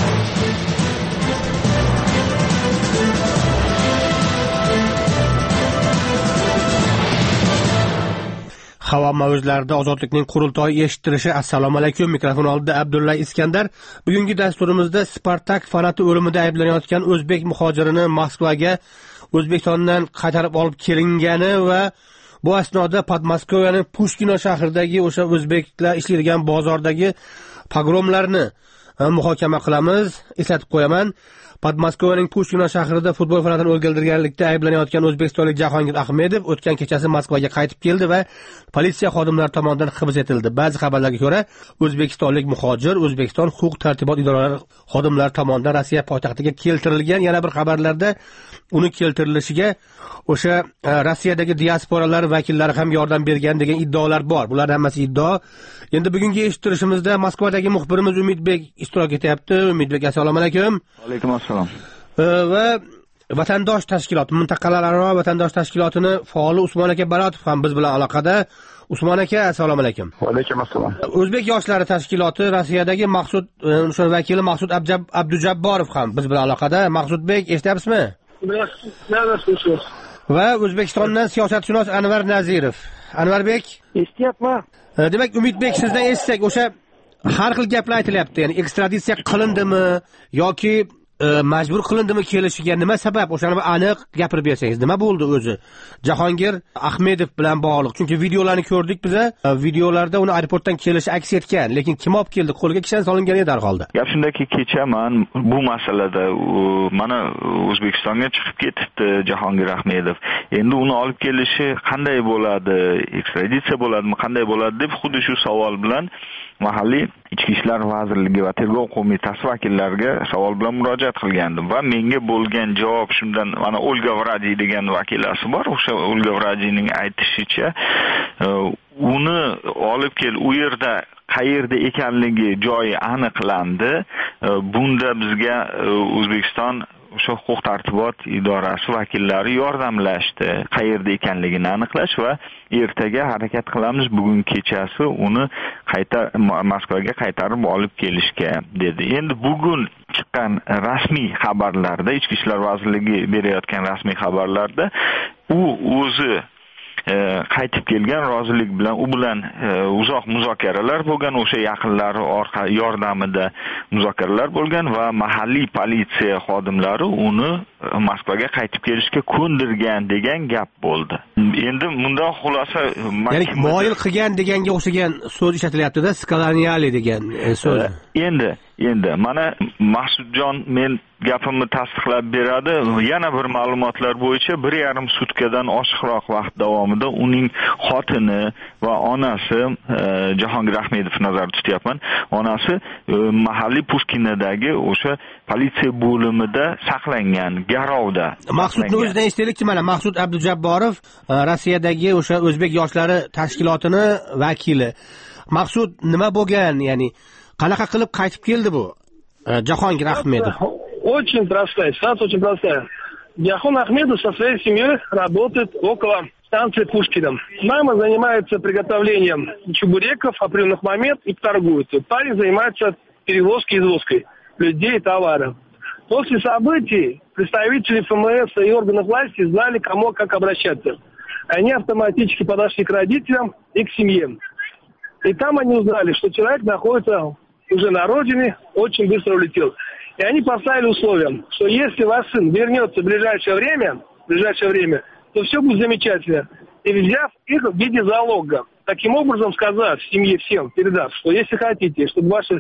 Havo mavjlarida ozodlikning qurultoyi eshittirishi. Assalomu alaykum. Mikrofon oldida Abdulla Iskandar. Bugungi dasturimizda Spartak fanati o'limida ayblanayotgan o'zbek muhojirini Moskvaga O'zbekistondan qaytarib olib kelingani va bu asnoda Podmoskvaning Pushkino shahridagi o'sha o'zbeklar ishlaydigan bozordagi pogromlarni muhokama qilamiz. Eslatib qo'yaman. Podmoskvaning Pushkino shahrida futbol fanatidan o'ldirganlikda ayblanayotgan o'zbekistonlik Jahongir Ahmedov o'tgan kechasi Moskvaga qaytib keldi va politsiya xodimlari tomonidan hibs etildi. Ba'zi xabarlarga ko'ra, o'zbekistonlik muhojir O'zbekiston huquq-tartibot idoralari xodimlari tomonidan Rossiya poytaxtiga keltirilgan. Yana bir xabarlarda uni keltirilishiga o'sha Rossiyadagi diasporalar vakillari ham yordam bergan degan iddaolar bor. Bular hammasi iddao. Endi bugungi eshittirishimizda Moskvadagi muxbirimiz Umidbek ishtirok etyapti. Umidbek, assalomu alaykum. Alaykum assalom. Va vatandosh tashkilot, mintaqalararo vatandosh tashkilotini faoli Usmon aka Baratov ham biz bilan aloqada. Usmon aka, assalomu alaykum. Va alaykum assalom. O'zbek yoshlari tashkiloti Rossiyadagi o'sha vakili Maqsud Abdujabborov ham biz bilan aloqada. Maqsudbek, eshityapsizmi? Va O'zbekistondan siyosatshunos Anvar Nazirov. Anvarbek, eshityapman. Demak, Umidbek, sizdan eshitsak, o'sha har xil gaplar aytilyapti. Ya'ni ekstraditsiya qilindimi yoki majbur qilindimi kelishiga, nima sabab? O'shani aniq gapirib bersangiz. Nima bo'ldi o'zi? Jahongir Ahmedov bilan bog'liq. Chunki videolarni ko'rdik biz. Videolarda uni aeroportdan kelishi aks etgan, lekin kim olib keldi? Qo'lga kishan solingan edi har holda. Gap shundaki, kecha men bu masalada mana O'zbekistonga chiqib ketibdi Jahongir Ahmedov. Endi uni olib kelishi qanday bo'ladi? Ekstraditsiya bo'ladimi? Qanday bo'ladi deb xuddi shu savol bilan mahalliy Ichki ishlar vazirligi va tergov qo'mitasi vakillariga savol bilan murojaat qilgandim va menga bo'lgan javob shundan, mana Olga Vraji degan vakilasi bor. O'sha Olga Vrajining aytishicha, uni olib kel, u yerda qayerda ekanligi joyi aniqlandi. Bunda bizga O'zbekiston o'sha huquq tartibot idorasi vakillari yordamlashdi, qayerda ekanligini aniqlash va ertaga harakat qilamiz bugun kechasi uni Moskvaga qaytarib olib kelishga dedi. Endi bugun chiqqan rasmiy xabarlarda, Ichki ishlar vazirligi berayotgan rasmiy xabarlarda u o'zi qaytib kelgan, rozilik bilan u bilan uzoq muzokaralar bo'lgan, o'sha yaqinlari yordamida muzokaralar bo'lgan va mahalliy politsiya xodimlari uni Moskvaga qaytib kelishga ko'ndirgan degan gap bo'ldi. Endi bundan xulosa, ya'ni moyil qilgan deganga o'xshagan so'z ishlatilyapti-da, skoloniali degan so'z. Endi mana Maqsudjon men gapimni tasdiqlab beradi. Yana bir ma'lumotlar bo'yicha 1,5 sutkadan oshiqroq vaqt davomida uning xotini va onasi, Jahongir Ahmedov nazarda tutyapman, onasi mahalliy Pushkinadagi o'sha politsiya bo'limida saqlangan, garovda. Maqsudni o'zidan eshitaylikchi, mana Maqsud Abdujabborov Rossiyadagi o'sha o'zbek yoshlari tashkilotini vakili. Maqsud nima bo'lgan, ya'ni qanaqa qilib qaytib keldi bu Jahongir Ahmedov? Очень простая, ситуация очень простая. Jahongir Ahmedov со своей семьей работает около станции Пушкина. Мама занимается приготовлением чебуреков, определенных момент и торгует. Парень занимается перевозкой и извозкой людей и товаров. После событий представители ФМС и органов власти знали, кому как обращаться. Они автоматически подошли к родителям и к семье. И там они узнали, что человек находится уже на родине, очень быстро улетел. И они поставили условия, что если ваш сын вернется в ближайшее время, то все будет замечательно. И взяв их в виде залога, таким образом сказав семье всем, передав, что если хотите, чтобы ваша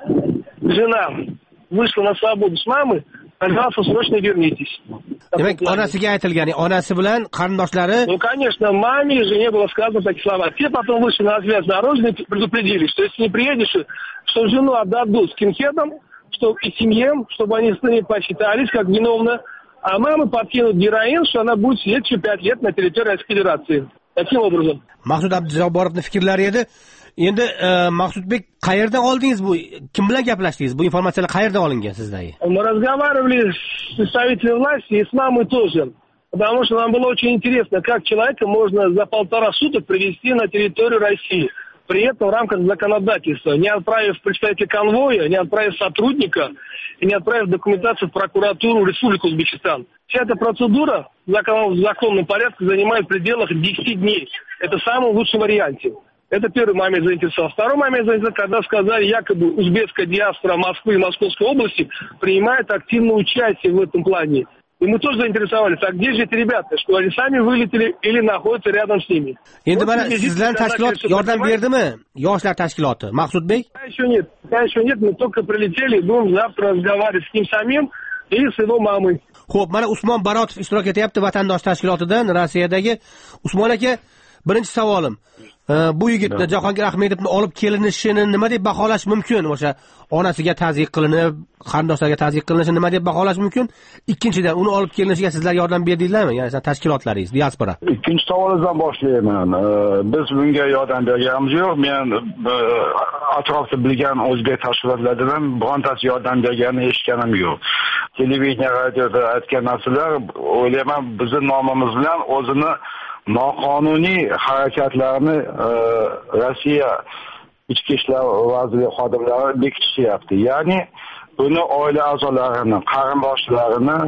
жена вышла на свободу с мамой, пожалуйста, срочно вернитесь. Demak, onasiga aytilgan, onasi bilan qarindoshlari. Ну, конечно, маме и жене было сказано такие слова. Те потом вышли на связь на родину и предупредили, что если не приедешь, что жену отдадут скинхедам, что и семьям, чтобы они с ними посчитались как виновны, а мамы подкинут героин, что она будет сидеть еще 5 лет на территории Российской Федерации. Таким образом. Maqsud Abdujabborovning fikrlari edi. Endi Maqsudbek, qayerdan oldingiz bu? Kim bilan gaplashdingiz? Bu informatsiyalar qayerdan olingan sizdagi? Мы разговаривали с представителями власти и с мамой тоже. Потому что нам было очень интересно, как человека можно за 1,5 суток привезти на территорию России. При этом в рамках законодательства, не отправив представителя конвоя, не отправив сотрудника и не отправив документацию в прокуратуру Республики Узбекистан. Вся эта процедура в законном порядке занимает в пределах 10 дней. Это в самом лучшем варианте. Это первый момент заинтересовал. Второй момент заинтересовал, когда сказали, якобы узбекская диаспора Москвы и Московской области принимает активное участие в этом плане. И мы тоже заинтересовались, а где же эти ребята, что они сами вылетели или находятся рядом с nими. Endi mana sizlarning tashkilot yordam berdimi? Yoshlar tashkiloti. Maqsudbek? Пока еще нет, мы только прилетели, будем завтра разговаривать с ним самим и с его мамой. Xo'p, mana Usmon Barotov ishtirok etyapti vatandosh tashkilotidan Rossiyadagi. Usmon aka, birinchi savolim. Bu yigitni Jahongir Ahmedovni olib kelinishini nima deb baholash mumkin? O'sha onasiga tazyiq qilinib, qarindoshlarga tazyiq qilinishini nima deb baholash mumkin? Ikkinchidan, uni olib kelinishiga sizlar yordam berdinglarmi? Ya'ni sizlar tashkilotlaringiz, diaspora. Ikkinchi savolingizdan boshlayman. Biz bunga yordam berganimiz yo'q. Men atrofda bilgan o'zbek tashkilotlaridan birontasi yordam berganini eshitganim yo'q. Televideniya, radioda aytgan narsalar o'ylayman bizning nomimiz bilan o'zini noqonuniy harakatlarni Rossiya ichki ishlar vazirligi xodimlari bekitishyapti. Ya'ni uni oila a'zolarini, qarindoshlarini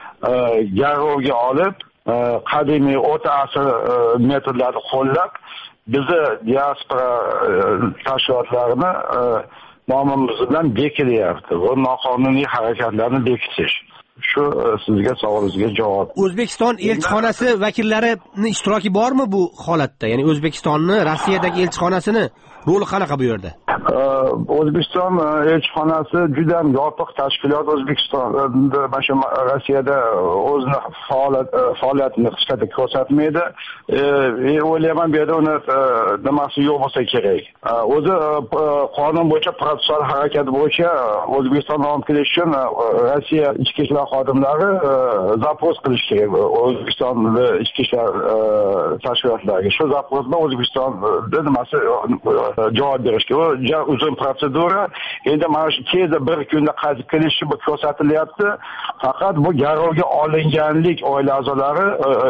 garovga olib, qadimiy o'ta asr metodlarni qo'llab, bizni diaspora tashkilotlarini nomimiz bilan bekityapti. Bu noqonuniy harakatlarni bekitish. Shu sizga savolingizga javob. O'zbekiston elchixonasi vakillarining ishtiroki bormi bu holatda? Ya'ni O'zbekistonni Rossiyadagi elchixonasini roli qanaqa bu yerda? O'zbekiston elchixonasi juda yopiq tashkilot. O'zbekistonda mana shu Rossiyada o'zini faoliyatini hech qanday ko'rsatmaydi. O'ylayman bu yerda uni nimasi yo'q bo'lsa kerak. O'zi qonun bo'yicha, protsessual harakat bo'yicha O'zbekistonni olib kelish uchun Rossiya ichki ishlar xodimlari zaпрос qilish kerak O'zbekistonda ichki ishlar tashkilotlariga. Shu zaprosda O'zbekistonda nimasi javob berish kerak. Uzun protsedura. Endi mana shu tezda bir kunda qaytib kelishi bu ko'rsatilyapti. Faqat bu garovga olinganlik oila a'zolari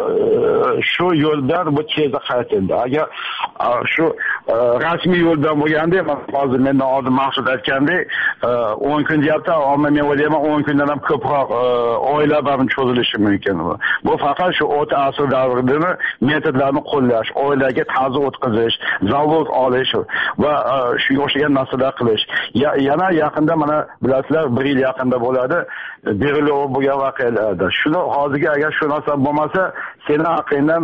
shu yo'ldan bu tezda qaytildi. Agar shu rasmiy yo'ldan bo'lganda, hozir mendan oldin Maqsud aytgandek 10 kun deyapti, ammo men o'ylayman 10 kundan ham ko'proq oila bilan cho'zilishi mumkin. Bu faqat shu o'ta asr davridagi metodlarni qo'llash, oilaga ta'zir o'tkazish, zavod olish va shunga o'xshagan narsalar qilish. Yana yaqinda mana bilasizlar 1 yil yaqinda bo'ladi Berilov bo'lgan voqealarda. Shuni hozirga agar shu narsa bo'lmasa, seni haqingdan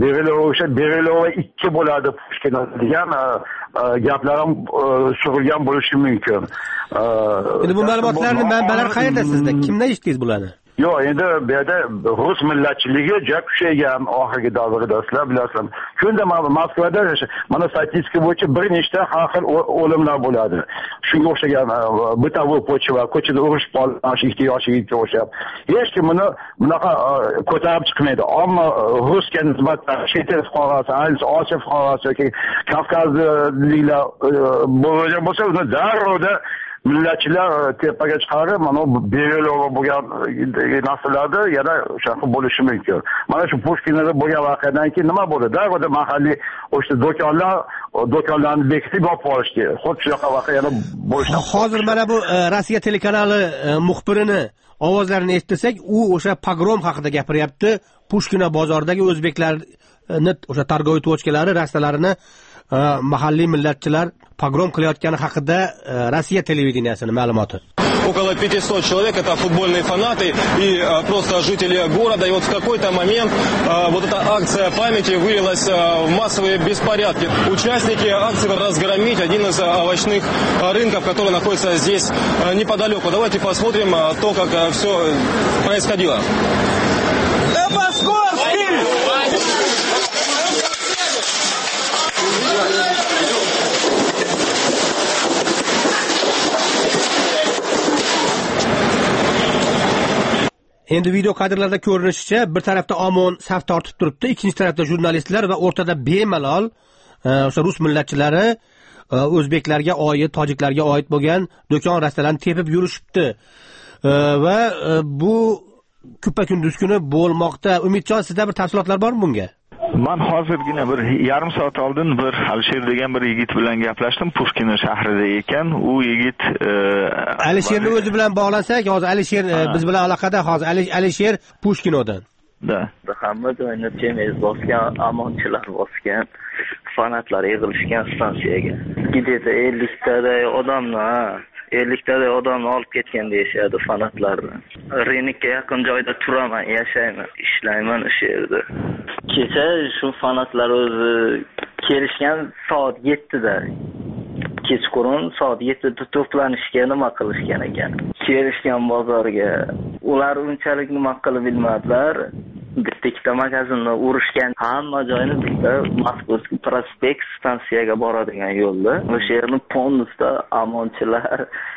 Berilov 2 bo'ladi Pushkin degan gaplar ham surilgan bo'lishi mumkin. Endi bu ma'lumotlarni manbalar qayerda sizda? Kimdan eshitdingiz bularni? Yo'q, endi bu yerda rus millatchiligi juda kuchaygan oxirgi davrda sizlar bilasizlar. Kunda Moskvada mana statistika bo'yicha bir nechta har xil o'limlar bo'ladi. Shunga o'xshagan bытовой почва, ko'chada urush qolgan 2 yoshga o'xshab. Hech kim buni bunaqa ko'tarib chiqmaydi. Ammo Rusga nisbatan chet el fuqarosi, ayniqsa Osiyo fuqarosi yoki Kavkazliklar bo'lsa, uni darrovda millatchilar tepaga chiqarib, mana bu Berilov bo'lgan narsalarda yana o'shaqa bo'lishi mumkin. Mana shu Pushkinda bo'lgan voqeadan keyin nima bo'ldi? Darvoda mahalliy o'sha do'konlarni bekitib olib qolishdi. Xuddi shunaqa voqea yana bo'lishdi. Hozir mana bu Rossiya telekanali muxbirini ovozlarini eshitsak, u o'sha pogrom haqida gapiryapti. Pushkina bozoridagi o'zbeklarni o'sha торговый точкалari, rastalarini mahalliy millatchilar pogrom qilayotgani haqida Rossiya televideniyasining ma'lumoti. Около 500 человек, это футбольные фанаты и просто жители города. И вот в какой-то момент вот эта акция памяти вылилась в массовые беспорядки. Участники акции разгромить один из овощных рынков, который находится здесь неподалеку. Давайте посмотрим то, как все происходило. Endi video kadrlarda ko'rinishicha, bir tarafda OMON saf tortib turibdi, ikkinchi tarafda jurnalistlar va o'rtada bemalol o'sha rus millatchilari o'zbeklarga oid, tojiklarga oid bo'lgan do'kon rastalarni tepib yurishibdi. Va bu kupa-kunduz kuni bo'lmoqda. Umidjon, sizda bir tafsilotlar bormi bunga? Men hozirgina bir yarim soat oldin bir Alisher degan bir yigit bilan gaplashdim. Pushkina shahrida ekan. U yigit Alisherni o'zi bilan bog'lansak, hozir Alisher biz bilan aloqada. Hozir Alisher Pushkinodan. Da. Hamma joyni temiz bosgan, amonchilar bosgan, fanatlar yig'ilishgan stansiyaga. Gideta 50 taday odamlar 50 odamni olib ketgan deyishadi fanatlardan. Ringa yaqin joyda turaman, yashayman, ishlayman o'sha yerda. Kecha shu fanatlar o'zi kelishgan soat 7da. Kechqurun soat 7da to'planishga nima qilishgan ekan. Kelishgan bozorga. Ular unchalik nima qilib bilmadilar. Bitta magazinni urishgan, hamma joyni bitta Moskvskiy prospekt stansiyaga boradigan yo'lda. O'sha yerni polностью amonchilar,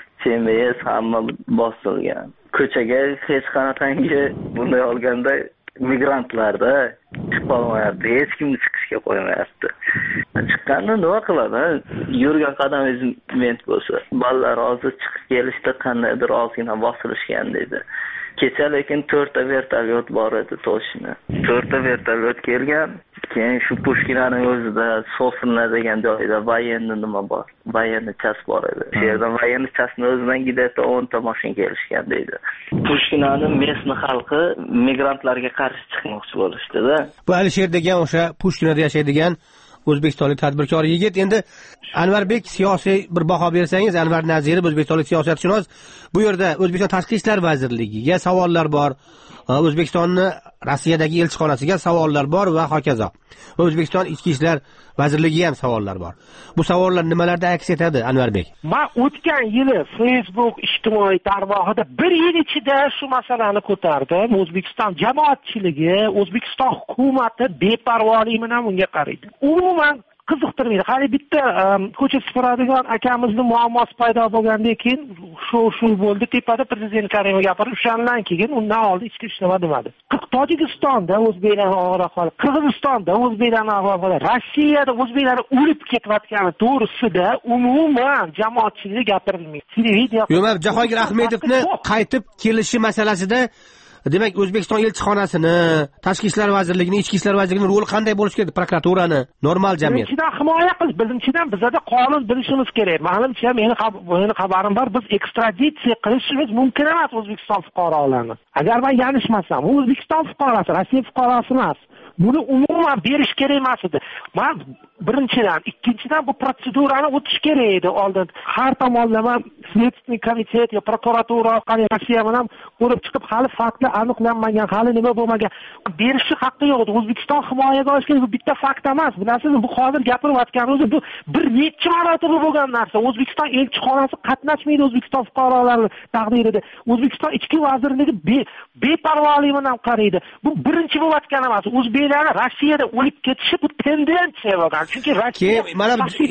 CMS hamma bosilgan. Ko'chaga hech qanaqangi bunday olganda migrantlarda chiqib qolmayapti, hech kimni chiqishga qo'ymayapti. Chiqqanda nima qiladi? Yurgan qadamingiz ment bo'lsa, bolalar hozir chiqib kelishda qandaydir ozgina bosilishgan deydi. Kecha lekin 4 ta vertolyot bor edi to'shni. 4 ta vertolyot kelgan. Keyin shu Pushkinaning o'zida Sofina degan joyda военный nima bor? Военный chas bor edi. Shu yerda военный chasni o'zidan gideta 10 ta mashina kelishgan deydi. Pushkinaning местный xalqi migrantlarga qarshi chiqmoqchi bo'lishdi-da. Bu Alisher degan o'sha Pushkinada yashaydigan o'zbekistonlik tadbirkor yigit. Endi Anvarbek, siyosiy bir baho bersangiz, Anvar Nazirov o'zbekistonlik siyosatshunos, bu yerda O'zbekiston Tashqi ishlar vazirligiga savollar bor, O'zbekistonni Rossiyadagi elchixonasiga savollar bor va hokazo. O'zbekiston Ichki ishlar vazirligiga ham savollar bor. Bu savollar nimalarda aks etadi, Anvarbek? Men o'tgan yili Facebook ijtimoiy tarmog'ida bir yil ichida shu masalani ko'tardim. O'zbekiston jamoatchiligi, O'zbekiston hukumati beparvolik bilan bunga qaraydi. Umuman qiziqtirmaydi. Hali bitta ko'cha supuradigan akamizni muammosi paydo bo'lgandan keyin shu bo'ldi, tepada prezident Karimov gapirib, o'shandan keyin undan oldin ichki ishlar demadi. Tojikistonda o'zbeklarning og'ir ahvoli, Qirg'izistonda o'zbeklarning og'ir ahvoli, Rossiyada o'zbeklar o'lib ketayotgani to'g'risida umuman jamoatchilik gapirilmaydi. Yo'q, Jahongir Ahmedovni qaytib kelishi masalasida demak, O'zbekiston elchixonasini, Tashqi ishlar vazirligini, Ichki ishlar vazirligining roli qanday bo'lishi kerak? Prokuraturani, normal jamiyat. Birinchidan himoya qilish, birinchidan bizda qonun bilishimiz kerak. Menimcha, meni xabarim bor, biz ekstraditsiya qilishimiz mumkin emas O'zbekiston fuqarolarini. Agar men yanglishmasam, u O'zbekiston fuqarosi, Rossiya fuqarosi emas. Buni umuman berish kerak emas edi. Men birinchidan, ikkinchidan bu protsedurani o'tish kerak edi oldin. Har tomonlama следственный komitet yo prokuratura orqali Rossiya bilan ko'rib chiqib, hali faktlar aniqlanmagan, hali nima bo'lmagan, berishi haqqi yo'q edi. O'zbekiston himoyaga olishgan bu bitta fakt emas. Bilasizmi, bu hozir gapirayotganimiz bu bir necha marotaba bo'lgan narsa. O'zbekiston elchixonasi qatnashmaydi O'zbekiston fuqarolari taqdirida. O'zbekiston ichki vazirligi beparvolik bilan qaraydi. Bu birinchi bo'layotgan emas. O'zbeklar Rossiyada o'lib ketishi bu tendensiya bo'lgan. Chunki Rossiya mana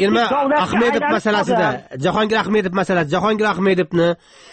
Ahmedov masalasida, Jahongir Ahmedov masalasi, Jahongir Ahmedovni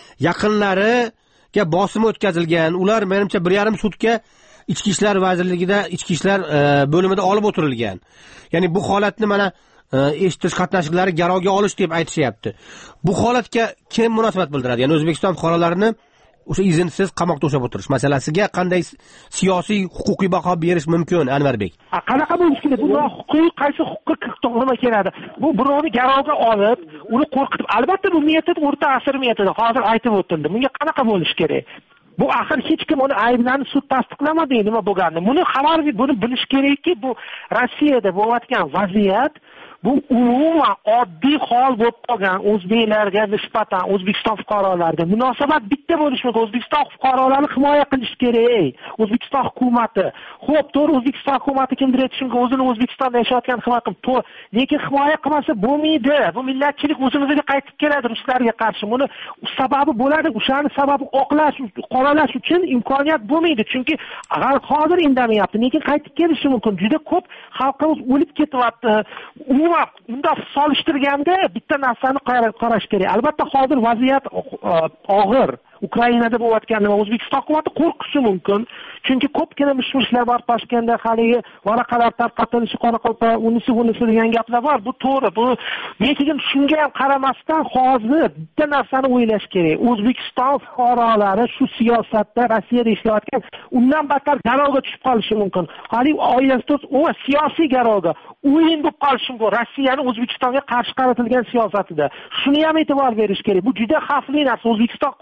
yaqinlariga bosim o'tkazilgan. Ular menimcha 1,5 sutka Ichki ishlar vazirligida, Ichki ishlar bo'limida olib o'tirilgan. Ya'ni bu holatni mana eshitish qatnashchilari garovga olish deb aytishyapti. Bu holatga kim munosabat bildiradi? Ya'ni O'zbekiston fuqarolarini o'sha izinsiz qamoqda ushlab o'tirish masalasiga qanday siyosiy huquqiy baho berish mumkin, Anvarbek? Qanaqa bo'lishi kerak? Bu huquqiy qaysi huquqqa to'g'ri keladi? Bu birovni garovga olib, uni qo'rqitib, albatta bu metod o'rta asr metodi, hozir aytib o'tildi. Bunga qanaqa bo'lishi kerak? Bu axir hech kim uni ayblarini sud tasdiqlamadi, nima bo'lganini. Buni bilish kerakki, bu Rossiyada bo'layotgan vaziyat bu umuman oddiy hol bo'lib qolgan. O'zbeklarga nisbatan O'zbekiston fuqarolariga munosabat bitta bo'lishi kerak. O'zbekiston fuqarolarini himoya qilish kerak. O'zbekiston hukumati. Xo'p, to'g'ri, O'zbekiston hukumati kimdir aytishim, o'zini O'zbekistonda yashayotgan himoya qilib, to'g'ri, lekin himoya qilmasa bo'lmaydi. Bu millatchilik o'zimizga qaytib keladi ruslarga qarshi. Buni sababi bo'ladi, o'shani sababi oqlash, qoralash uchun imkoniyat bo'lmaydi. Chunki hozir indamayapti, lekin qaytib kelishi mumkin. Juda ko'p xalqimiz o'lib ketyapti. Unda solishtirganda bitta narsani qarash kerak. Albatta hozir vaziyat og'ir. Ukrainada bo'layotgan nima O'zbekiston hukumati qo'rqishi mumkin. Chunki ko'pgina mish-mishlar bor Toshkentda, haligi varaqalar tarqatilishi, qora-qolpa, unisi degan gaplar bor. Bu to'g'ri. Bu lekin shunga ham qaramasdan hozir bitta narsani o'ylash kerak. O'zbekiston fuqarolari shu siyosatda Rossiyada ishlayotgan, undan battar garovga tushib qolishi mumkin. Hali oilasi u siyosiy garovga o'yin bo'lib qolishi mumkin. Rossiyaning O'zbekistonga qarshi qaratilgan siyosatida. Shuni ham e'tibor berish kerak. Bu juda xavfli narsa. O'zbekiston hukumati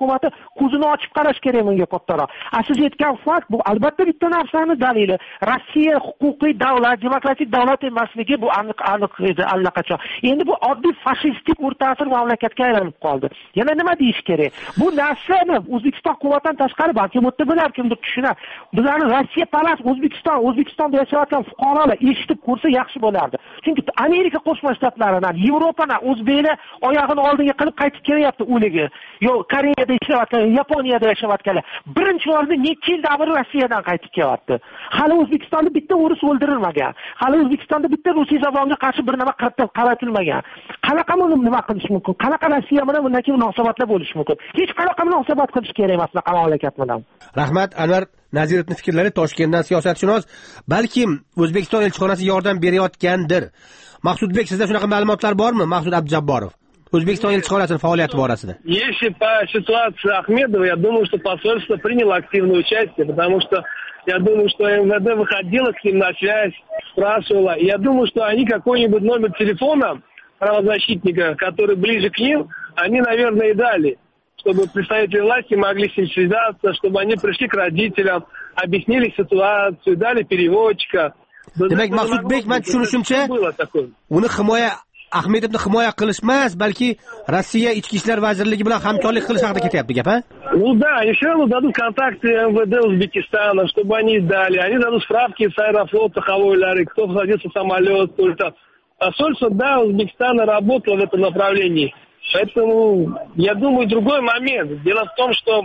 ko'zini ochib qarash kerak bunga kattaroq. Siz aytgan fakt bu albatta bitta narsani dalili. Rossiya huquqiy davlat, demokratik davlat emasligi bu aniq edi allaqachon. Endi bu oddiy fashistik o'rtasir mamlakatga aylanib qoldi. Yana nima deyish kerak? Bu narsani O'zbekiston quvvatdan tashqari balki bitta bilar kimdir tushunar. Bizlarni Rossiya palas O'zbekistonda yashayotgan fuqarolar eshitib ko'rsa yaxshi bo'lardi. Chunki Amerika Qo'shma Shtatlaridan, Yevropadan o'zbeklar oyog'ini oldiga qilib qaytib kelyapti o'ligi. Yo Koreyada ishlayotgan, Yaponiyada yashayotganlar birinchi o'rinda necha yil davr Rossiyadan qaytib kelyapti. Hali O'zbekistonda bitta o'ris o'ldirilmagan. Hali O'zbekistonda bitta Rossiya zabonga qarshi bir nima qaratilmagan. Qanaqa nima qilish mumkin? Qanaqa Rossiya bilan bundan keyin munosabatlar bo'lishi mumkin? Hech qanaqa munosabat qilish kerak emas bunaqa mamlakat bilan. Rahmat Anvar Nazirovning fikrlari Toshkentdan siyosatshunos, balkim O'zbekiston elchixonasi yordam berayotgandir. Maqsudbek, sizda shunaqa ma'lumotlar bormi? Maqsud Abjabborov, O'zbekiston elchixonasining faoliyati borasida. Если по ситуации Ахмедова, я думаю, что посольство приняло активное участие, потому что я думаю, что МВД выходило к ним на связь, спрашивало. Я думаю, что они какой-нибудь номер телефона правозащитника, который ближе к ним, они, наверное, и дали, чтобы представители власти могли с ним связаться, чтобы они пришли к родителям, объяснили ситуацию, дали переводчика. Demak, Maqsudbek, men tushunishimcha, uni Ahmedovni himoya qilish emas, balki Rossiya Ichki ishlar vazirligi bilan hamkorlik qilish haqida ketyapti gap, a? Ну да, они все равно дадут контакты МВД Узбекистана, чтобы они дали. Они дадут справки с аэрофлота, Хавойляры, кто садится в самолет, сколько. Посольство, да, Узбекистана работало в этом направлении. Поэтому, я думаю, другой момент. Дело в том, что...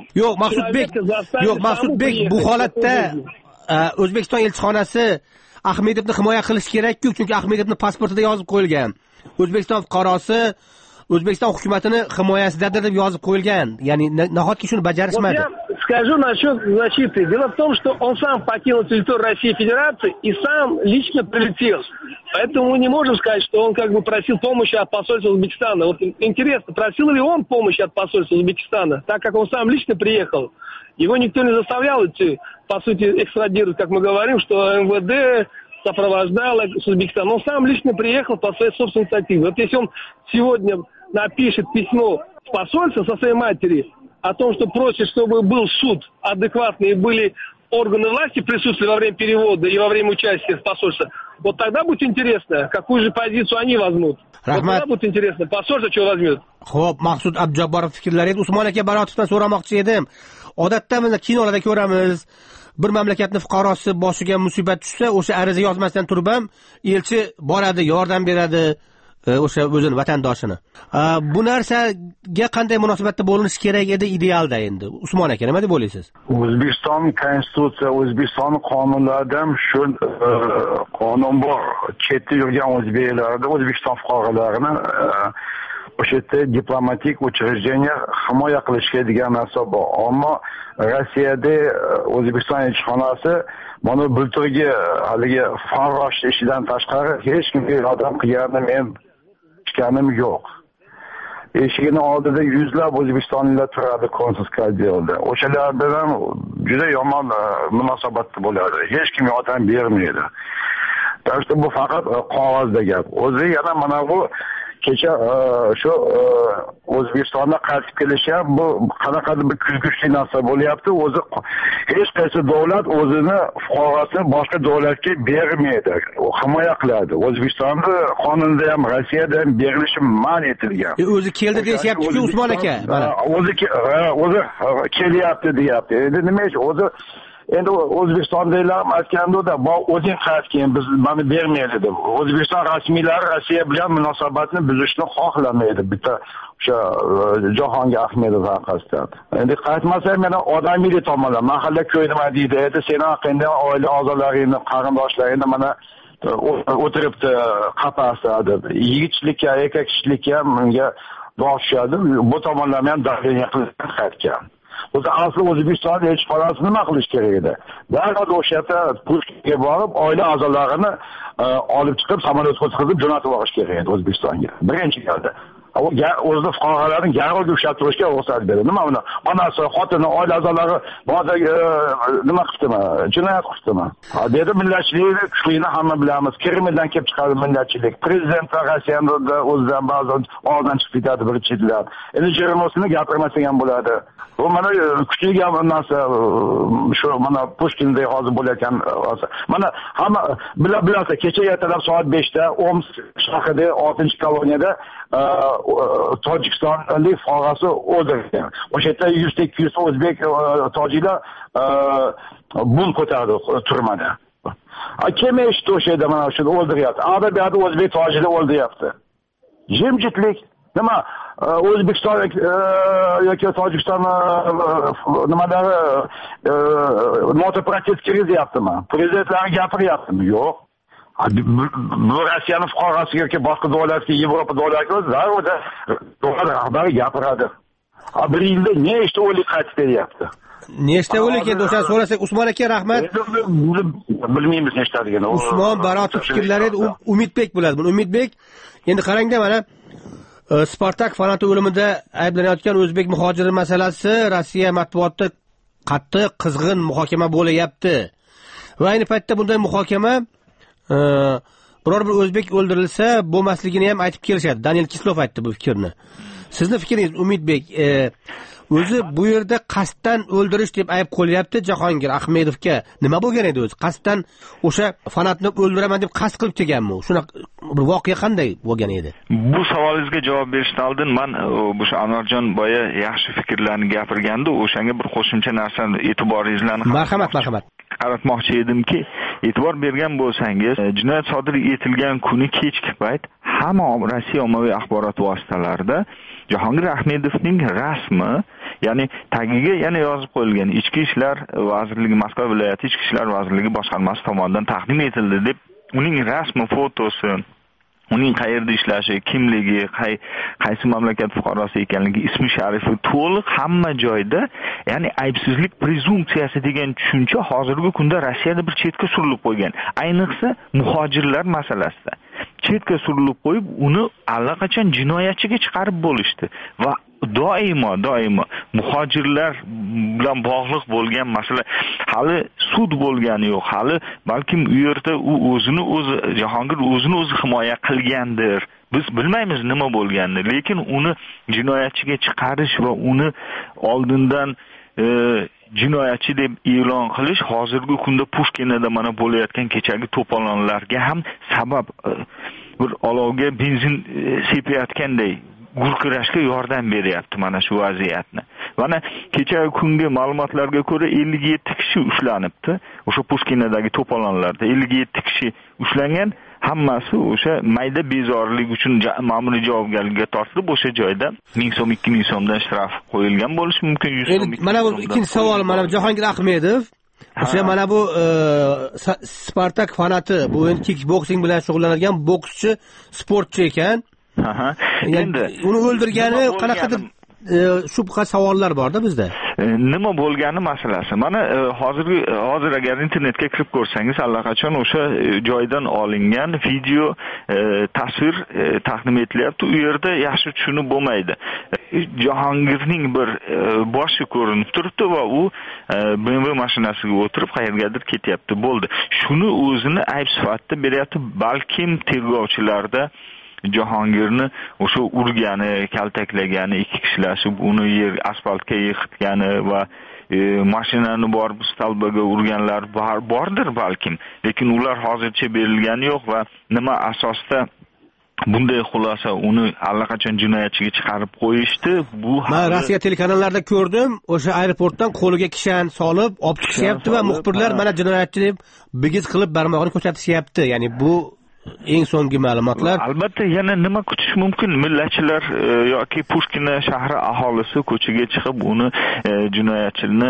Maqsudbek, bu holatda O'zbekiston elchixonasi Ahmedovni himoya qilish kerak-ku, chunki Ahmedovning pasportida yozib qo'yilgan. O'zbekiston fuqarosi O'zbekiston hukumatini himoyasidadir deb yozib qo'yilgan. Ya'ni nahotki shuni bajarishmadi. Вот я скажу насчет защиты. Дело в том, что он сам покинул территорию Российской Федерации и сам лично прилетел. Поэтому мы не можем сказать, что он как бы просил помощи от посольства Узбекистана. Вот интересно, просил ли он помощи от посольства Узбекистана, так как он сам лично приехал? Его никто не заставлял идти, по сути, экстрадировать, как мы говорим, что МВД сопровождал с Узбекистаном. Он сам лично приехал по своей собственной инициативе. Вот если он сегодня напишет письмо в посольство со своей матери о том, что просит, чтобы был суд адекватный и были органы власти присутствовали во время перевода и во время участия в посольстве, вот тогда будет интересно, какую же позицию они возьмут. Вот тогда будет интересно, посольство что возьмет. Xo'p, Maqsud Abjabborov fikrlari edi. Usmon aka Barotovdan so'ramoqchi edim. Odatda biz kinolarda ko'ramiz, bir mamlakatning fuqarosi boshiga musibat tushsa, o'sha ariza yozmasdan turib ham elchi boradi, yordam beradi o'sha o'zini vatandoshini. Bu narsaga qanday munosabatda bo'linish kerak edi idealda endi? Usmon aka, nima deb o'ylaysiz? O'zbekiston konstitutsiya, O'zbekiston qonunlarida ham shu qonun bor. Chetda yurgan o'zbeklarni, O'zbekiston fuqarolarini o'sha yerda diplomatik uchrejeniya himoya qilishga degan narsa bor. Ammo Rossiyada O'zbekiston elchixonasi mana bulturgi haligi farrosh ishidan tashqari hech kimga yordam qilganini men eshitganim yo'q. Eshigini oldida yuzlab o'zbekistonliklar turadi konsullik oddelda. O'shalar bilan juda yomon munosabatda bo'ladi. Hech kim yordam bermaydi. Dastlab bu faqat qog'ozda gap. O'zi yana mana bu kecha shu O'zbekistonda qaytib kelish ham bu qanaqadir bir kulgishli narsa bo'lyapti. O'zi hech qaysi davlat o'zini fuqarosini boshqa davlatga bermaydi. Himoya qiladi. O'zbekistonda qonunda ham, Rossiyada ham berilishi man etilgan. O'zi keldi deyapti-ku Usmon aka. O'zi kelyapti deyapti. Endi nima ish o'zi endi O'zbekistondagilar aytganda o'zing qaytgan biz mana bermaydi deb. O'zbekiston rasmiylari Rossiya bilan munosabatni buzishni xohlamaydi. Bitta o'sha Jahongir Ahmedov orqasidan. Endi qaytmasa mana odamiy tomonlar mahalla ko'y nima deydi? Endi seni haqingda oila a'zolaringni, qarindoshlaringni mana o'tiribdi qapasda deb. Yigitchilikka, erkakchilikka menga boshadi. Bu tomonlarni ham davriya qilib qaytgan. O'zi asli O'zbekiston elchixonasi nima qilish kerak edi? Darhol o'sha yerda Pushkinga borib, oila a'zolarini olib chiqib, samolyotga o'tkazib jo'natib olish kerak edi O'zbekistonga. Birinchi galda. O'zini fuqarolarini garov ushlashtirishga ruxsat berdi. Nima uni? Onasi, xotini, oila a'zolari borda nima qildimi? Jinoyat qildimi? Dedi millatchilik kuchlini hamma bilamiz. Kremldan kelib chiqadi millatchilik. Prezident Rossiyada o'zidan ba'zi ordan chiqib ketadi bir chetlar. Endi Jirinovskini gapirmasak ham bo'ladi. bu mana kuchli narsa shu mana Pushkinda hozir bo'layotgan mana hamma bilasiz kecha ertalab soat 5 da Omsk shahrida 6-koloniyada tojikistonlik fuqarosi o'ldirilgan. O'sha yerda 100-200 o'zbek tojiklar bun ko'tardi turmada. Kim eshitdi o'sha yerda mana shuni o'ldiryapti. Bu yerda o'zbek tojiklar o'ldiryapti. Jimjitlik. Nima O'zbekiston yoki Tojikiston nimalari notoprotest kirizyaptimi? Prezidentlar gapiryaptimi? Yo'q. Bu Rossiyaning fuqarosiga yoki boshqa davlatga, Yevropa davlatiga zarurda davlat rahbari gapiradi. Bir yilda nechta o'lik qaytib beryapti? Nechta o'lik endi o'sha so'rasak Usmon aka rahmat. Bilmaymiz nechtaligini. Usmon Barotov fikrlari edi, Umidbek bo'ladi. Bu Umidbek endi qarangda mana Spartak fanati o'limida ayblanayotgan o'zbek muhojiri masalasi Rossiya matbuotida qattiq qizg'in muhokama bo'layapti. Va ayni paytda bunday muhokama biror bir o'zbek o'ldirilsa bo'lmasligini ham aytib kelishadi. Daniel Kislov aytdi bu fikrni. Sizni fikringiz Umidbek, o'zi bu yerda qasddan o'ldirish deb ayb qo'yapti Jahongir Ahmedovga. Nima bo'lgan edi o'zi? Qasddan o'sha fanatni o'ldiraman deb qasd qilib kelganmi? Shunaqa bir voqea qanday bo'lgan edi? Bu savolingizga javob berishdan oldin men bu Anvarjon boya yaxshi fikrlarni gapirgandi, o'shanga bir qo'shimcha narsani e'tiboringizlarni marhamat qaratmoqchi edimki, e'tibor bergan bo'lsangiz, jinoyat sodir etilgan kuni kechki payt hamma Rossiya ommaviy axborot vositalarida Jahongir Ahmedovning rasmi, ya'ni tagiga yana yozib qo'yilgan Ichki ishlar vazirligi, Moskva viloyati Ichki ishlar vazirligi boshqarmasi tomonidan taqdim etildi deb uning rasmi, fotosi, uning qayerda ishlashi, kimligi, qaysi mamlakat fuqarosi ekanligi, ismi sharifi to'liq hamma joyda, ya'ni aybsizlik prezumpsiyasi degan tushuncha hozirgi kunda Rossiyada bir chetga surilib qo'ygan. Ayniqsa muhojirlar masalasida chetga surilib qo'yib, uni allaqachon jinoyatchiga chiqarib bo'lishdi va doimo muhojirlar bilan bog'liq bo'lgan masala hali sud bo'lgani yo'q, hali balkim u yerda Jahongir o'zini o'zi himoya qilgandir. Biz bilmaymiz nima bo'lganini, lekin uni jinoyatchiga chiqarish va uni oldindan jinoyatchi deb e'lon qilish hozirgi kunda Pushkinda mana bo'layotgan kechagi to'polonlarga ham sabab, bir olovga benzin sepayotganday gurkirashga yordam beryapti mana shu vaziyatni. Mana kechagi kungi ma'lumotlarga ko'ra 57 kishi ushlanibdi. O'sha Pushkindagi to'polonlarda 57 kishi ushlangan. Hammasi o'sha mayda bezorilik uchun ma'muriy javobgarlikka tortilib, o'sha joyda 1000 so'm, 2000 so'mdan shtraf qo'yilgan bo'lishi mumkin. 100 so'm. Mana bu ikkinchi savol, mana Jahongir Ahmedov o'sha mana bu Spartak fanati, bu endi kickboksing bilan shug'ullanadigan bokschi, sportchi ekan. Endi uni o'ldirgani qanaqadir shubha savollar borda bizda. Nima bo'lgani masalasi. Mana hozir agar internetga kirib ko'rsangiz, allaqachon o'sha joydan olingan video, tasvir taqdim etilyapti. U yerda yaxshi tushunib bo'lmaydi. Jahongirning bir boshi ko'rinib turibdi va u BMW mashinasiga o'tirib qayergadir ketyapti. Bo'ldi. Shuni o'zini ayb sifatida beryapti. Balkim tergovchilarda Jahongirni o'sha urgani, kaltaklagani, ikki kishilashib uni asfaltga yiqitgani va mashinani borib stalbaga urganlar bordir balkim, lekin ular hozircha berilgani yo'q va nima asosda bunday xulosa uni allaqachon jinoyatchiga chiqarib qo'yishdi. Bu men Rossiya telekanallarida ko'rdim, o'sha aeroportdan qo'liga kishan solib olib chiqishyapti va muxbirlar mana jinoyatchi deb bigiz qilib barmog'ini ko'rsatishyapti. Ya'ni bu eng so'nggi ma'lumotlar. Albatta yana nima kutish mumkin? Millatchilar yoki Pushkin shahri aholisi ko'chaga chiqib uni jinoyatchini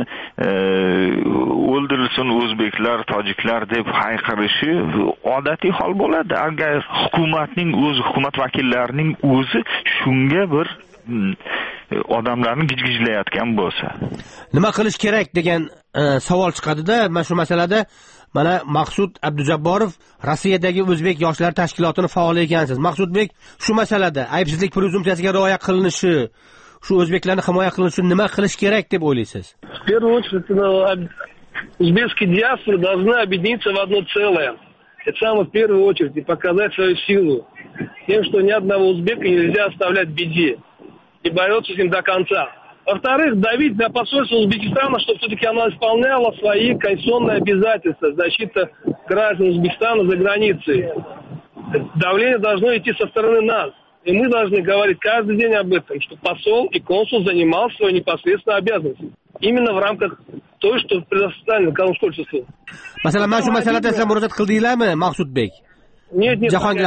o'ldirilsin o'zbeklar, tojiklar deb hayqirishi odatiy hol bo'ladi. Agar hukumatning o'zi, hukumat vakillarining o'zi shunga bir odamlarni gijgijlayotgan bo'lsa, nima qilish kerak degan savol chiqadi-da. Mana shu masalada mana Maqsud Abdujabborov Rossiyadagi o'zbek yoshlar tashkilotining faoli ekansiz. Maqsudbek, shu masalada aybsizlik prezumpsiyasiga rioya qilinishi, shu o'zbeklarni himoya qilinishi nima qilish kerak deb o'ylaysiz? В первую очередь, узбекские диаспоры должны объединиться в одно целое. Это самое в первую очередь, и показать свою силу. Тем, что ни одного узбека нельзя оставлять в беде. И бороться с ним до конца. Во-вторых, давить на посольство Узбекистана, чтобы все-таки она исполняла свои конституционные обязательства, защита граждан Узбекистана за границей. Давление должно идти со стороны нас. И мы должны говорить каждый день об этом, что посол и консул занимал свои непосредственные обязанности. Именно в рамках той, что предоставлено консульству. Masalan, mana shu masalada sizlar murojaat qildinglarmi, Maqsudbek? Нет,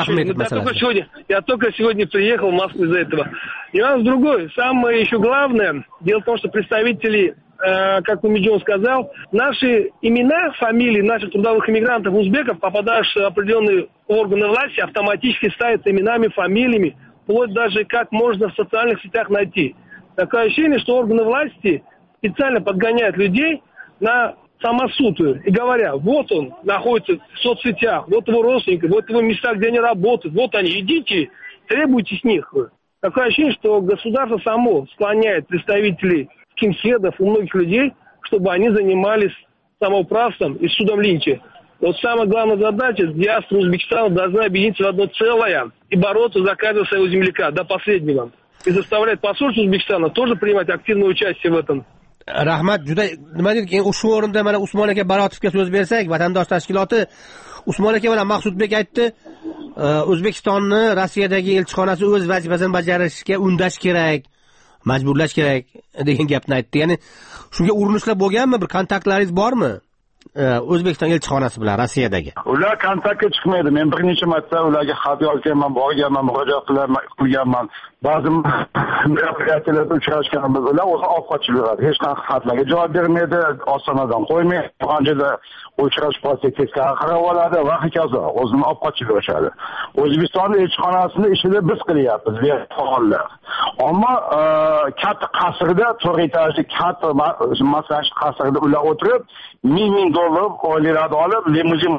я только сегодня приехал в Москву из-за этого. Нюанс другой. Самое еще главное, дело в том, что представители, как Умиджон сказал, наши имена, фамилии наших трудовых иммигрантов, узбеков, попадающих в определенные органы власти, автоматически ставятся именами, фамилиями, вплоть даже как можно в социальных сетях найти. Такое ощущение, что органы власти специально подгоняют людей на самосуд и говоря, вот он находится в соцсетях, вот его родственники, вот его места, где они работают, вот они, идите, требуйте с них. Такое ощущение, что государство само склоняет представителей скинхедов и многих людей, чтобы они занимались самоуправством и судом Линча. Вот самая главная задача, диаспора Узбекистана должна объединиться в одно целое и бороться за каждого своего земляка до последнего. И заставлять посольство Узбекистана тоже принимать активное участие в этом. Rahmat, juda nima deydi, shu o'rinda mana Usmon aka Baratovga so'z bersak, vatandosh tashkiloti Usmon aka bilan Maqsudbek aytdi, O'zbekistonni Rossiyadagi elchixonasi o'z vazifasini bajarishga undash kerak, majburlash kerak degan gapni aytdi. Ya'ni shunga urinishlar bo'lganmi, bir kontaktlaringiz bormi? O'zbekiston elchixonasi bilan Rossiyadagi. Ular kontaktga chiqmaydi. Men bir necha marta ularga xat yozganman, borganman, murojaat qilganman. Ba'zi meropриятияlarda uchrashganmiz. Ular o'zi qochib yuradi. Hech qanaqa xatlarga javob bermaydi, ostonadan qo'ymaydi. Qanchada uchrash bo'lsa teskari qarab oladi va hokazo. O'zini qochib yurishadi. O'zbekiston elchixonasini ishini biz qilyapmiz, faollar. Ammo katta qasrda, 4 etajli katta masalan qasrda ular o'tirib, $1000 oyliklarni olib, limuzin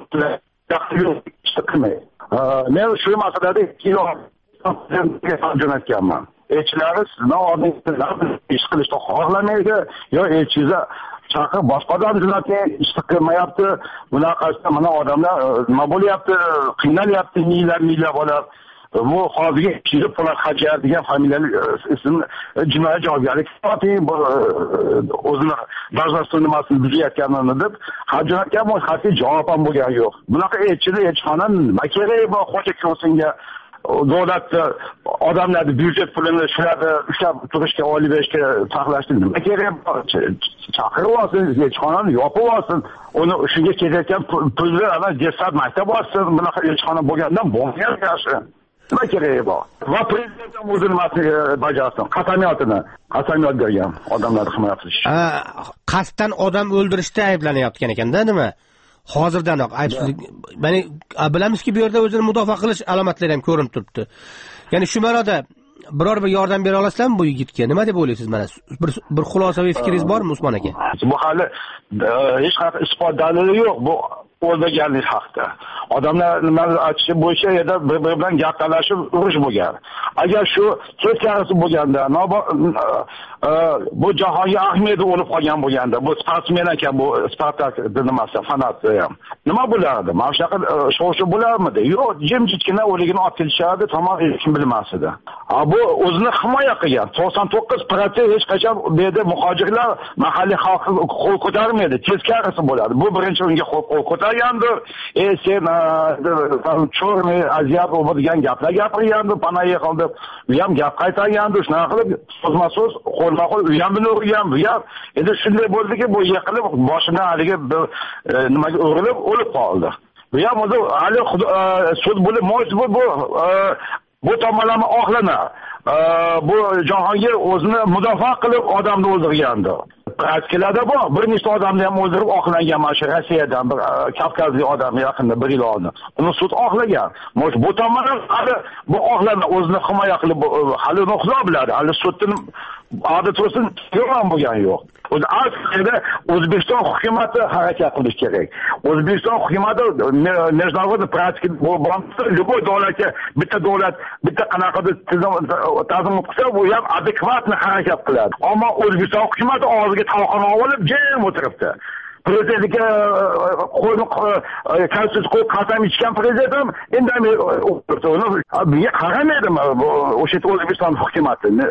qilmaydi. Men shu masalada jo'natganman. Elchilar sizni oldingizda ish qilishni xohlamaydi, yo elchiza chaqirib boshqa odam jo'nating, ish qilmayapti. Bunaqasida mana odamlar nima bo'lyapti, qiynalyapti, miylar bo'lib. Bu hozirgi ishni Po'lat Hajar degan familiyali ism jinoyat javobgarlik torting, o'zini darajasini nimasini buzayotganini deb jo'natgan, xatga javob ham bo'lgani yo'q. Bunaqa elchixona nima kerak bu qo'shib ko'rsinga davlatda odamlarni byudjet pulini shularni ushlab turishga, olib berishga saqlashni nima kerak? Chaqirib olsin, elchixonani yopib olsin, uni shunga ketayotgan pulni ana desat maktab olsin. Bunaqa elchixona bo'lgandan bo'lgan yaxshi. Nima kerak bor? Va prezident ham o'zini bajarsin, qasamyod bergan odamlarni himoya qilish. Qasddan odam o'ldirishda ayblanayotgan ekanda, nima? Hozirdanoq aybsizlik. Ya'ni bilamizki, bu yerda o'zini mudofaa qilish alomatlari ham ko'rinib turibdi. Ya'ni shu ma'noda biror bir yordam bera olasizlarmi bu yigitga? Nima deb o'ylaysiz mana? Bir xulosaviy fikringiz bormi Usmon aka? Bu hali hech qanaqa isbot dalili yo'q. Bu o'ldirganlik haqida. Odamlar nima aytishi bo'yicha yerda bir-biri bilan gap talashib urush bo'lgan. Agar shu teskarisi bo'lganda, bu Jahongir Ahmedov o'lib qolgan bo'lganda, bu sportsmen ekan, bu Spartak nimasi, fanati ham. Nima bo'lardi? Mana shunaqa shov-shuv bo'larmidi? Yo'q, jimjitgina o'ligini olib kelishardi, tamom hech kim bilmas edi. Bu o'zini himoya qilgan. 99% hech qachon bu yerda muhojirlar mahalliy xalqqa qo'l ko'tarmaydi, teskarisi bo'ladi. Bu birinchi unga qo'l ko'targandir. Sen cho'rni aziyat bo'ladigan gaplar gapirgandi, panaga qildi. U ham gap qaytargandi, shunaqa qilib so'zma-so'z qo'lma-qo'l u ham buni urgan, bu ham. Endi shunday bo'ldiki, bu yiqilib boshidan haligi nimaga urilib o'lib qoldi. Bu ham o'zi hali sud bo'lib, bu tomonlama oqlana. Bu Jahongir o'zini mudofaa qilib odamni o'ldirgandi. Praktikalarda bor, bir nechta odamni ham o'ldirib oqlangan mana shu Rossiyadan bir Kavkazlik odam yaqinda 1 yil oldin. Uni sud oqlagan. Bu tomondan hali bu oqlana o'zini himoya qilib hali uni xudo biladi. Hali sudni odat tursin yo'q bo'lgani yo'q. Aslida O'zbekiston hukumati harakat qilish kerak. O'zbekiston hukumati международный praktik bo'lmasa, любой davlatga bitta qanaqadir tizim qilsa, bu ham adekvatni harakat qiladi. Ammo O'zbekiston hukumati og'ziga talqon olib jim o'tiribdi. Prezidentga konstitutsiya qasam ichgan prezident ham indamay o'tiribdi. Bunga qaramaydi o'sha O'zbekiston hukumati.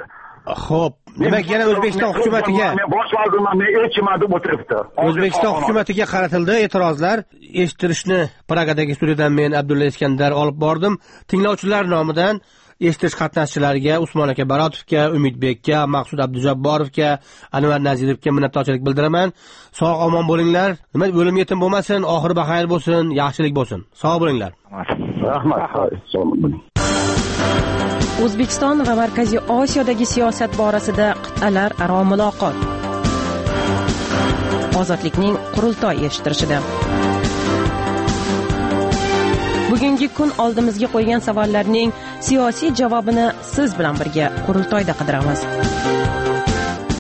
Xo'p, demak yana O'zbekiston hukumatiga men bosh vazirman, men elchiman deb o'tiribdi. O'zbekiston hukumatiga qaratildi e'tirozlar. Eshittirishni Pragadagi studiyadan men Abdulla Iskandar olib bordim. Tinglovchilar nomidan eshitish qatnashchilariga Usmon aka Baratovga, Umidbekka, Maqsud Abdujabborovga, Anvar Nazirovga minnatdorchilik bildiraman. Sog' omon bo'linglar. Nima o'lim yetim bo'lmasin, oxiri baxayr bo'lsin, yaxshilik bo'lsin. Sog' bo'linglar. Rahmat. Sog' bo'ling. O'zbekiston va Markaziy Osiyodagi siyosat borasida qit'alar aro muloqot. Ozodlikning qurultoy eshittirishida. Bugungi kun oldimizga qo'ygan savollarning siyosiy javobini siz bilan birga qurultoyda qidiramiz.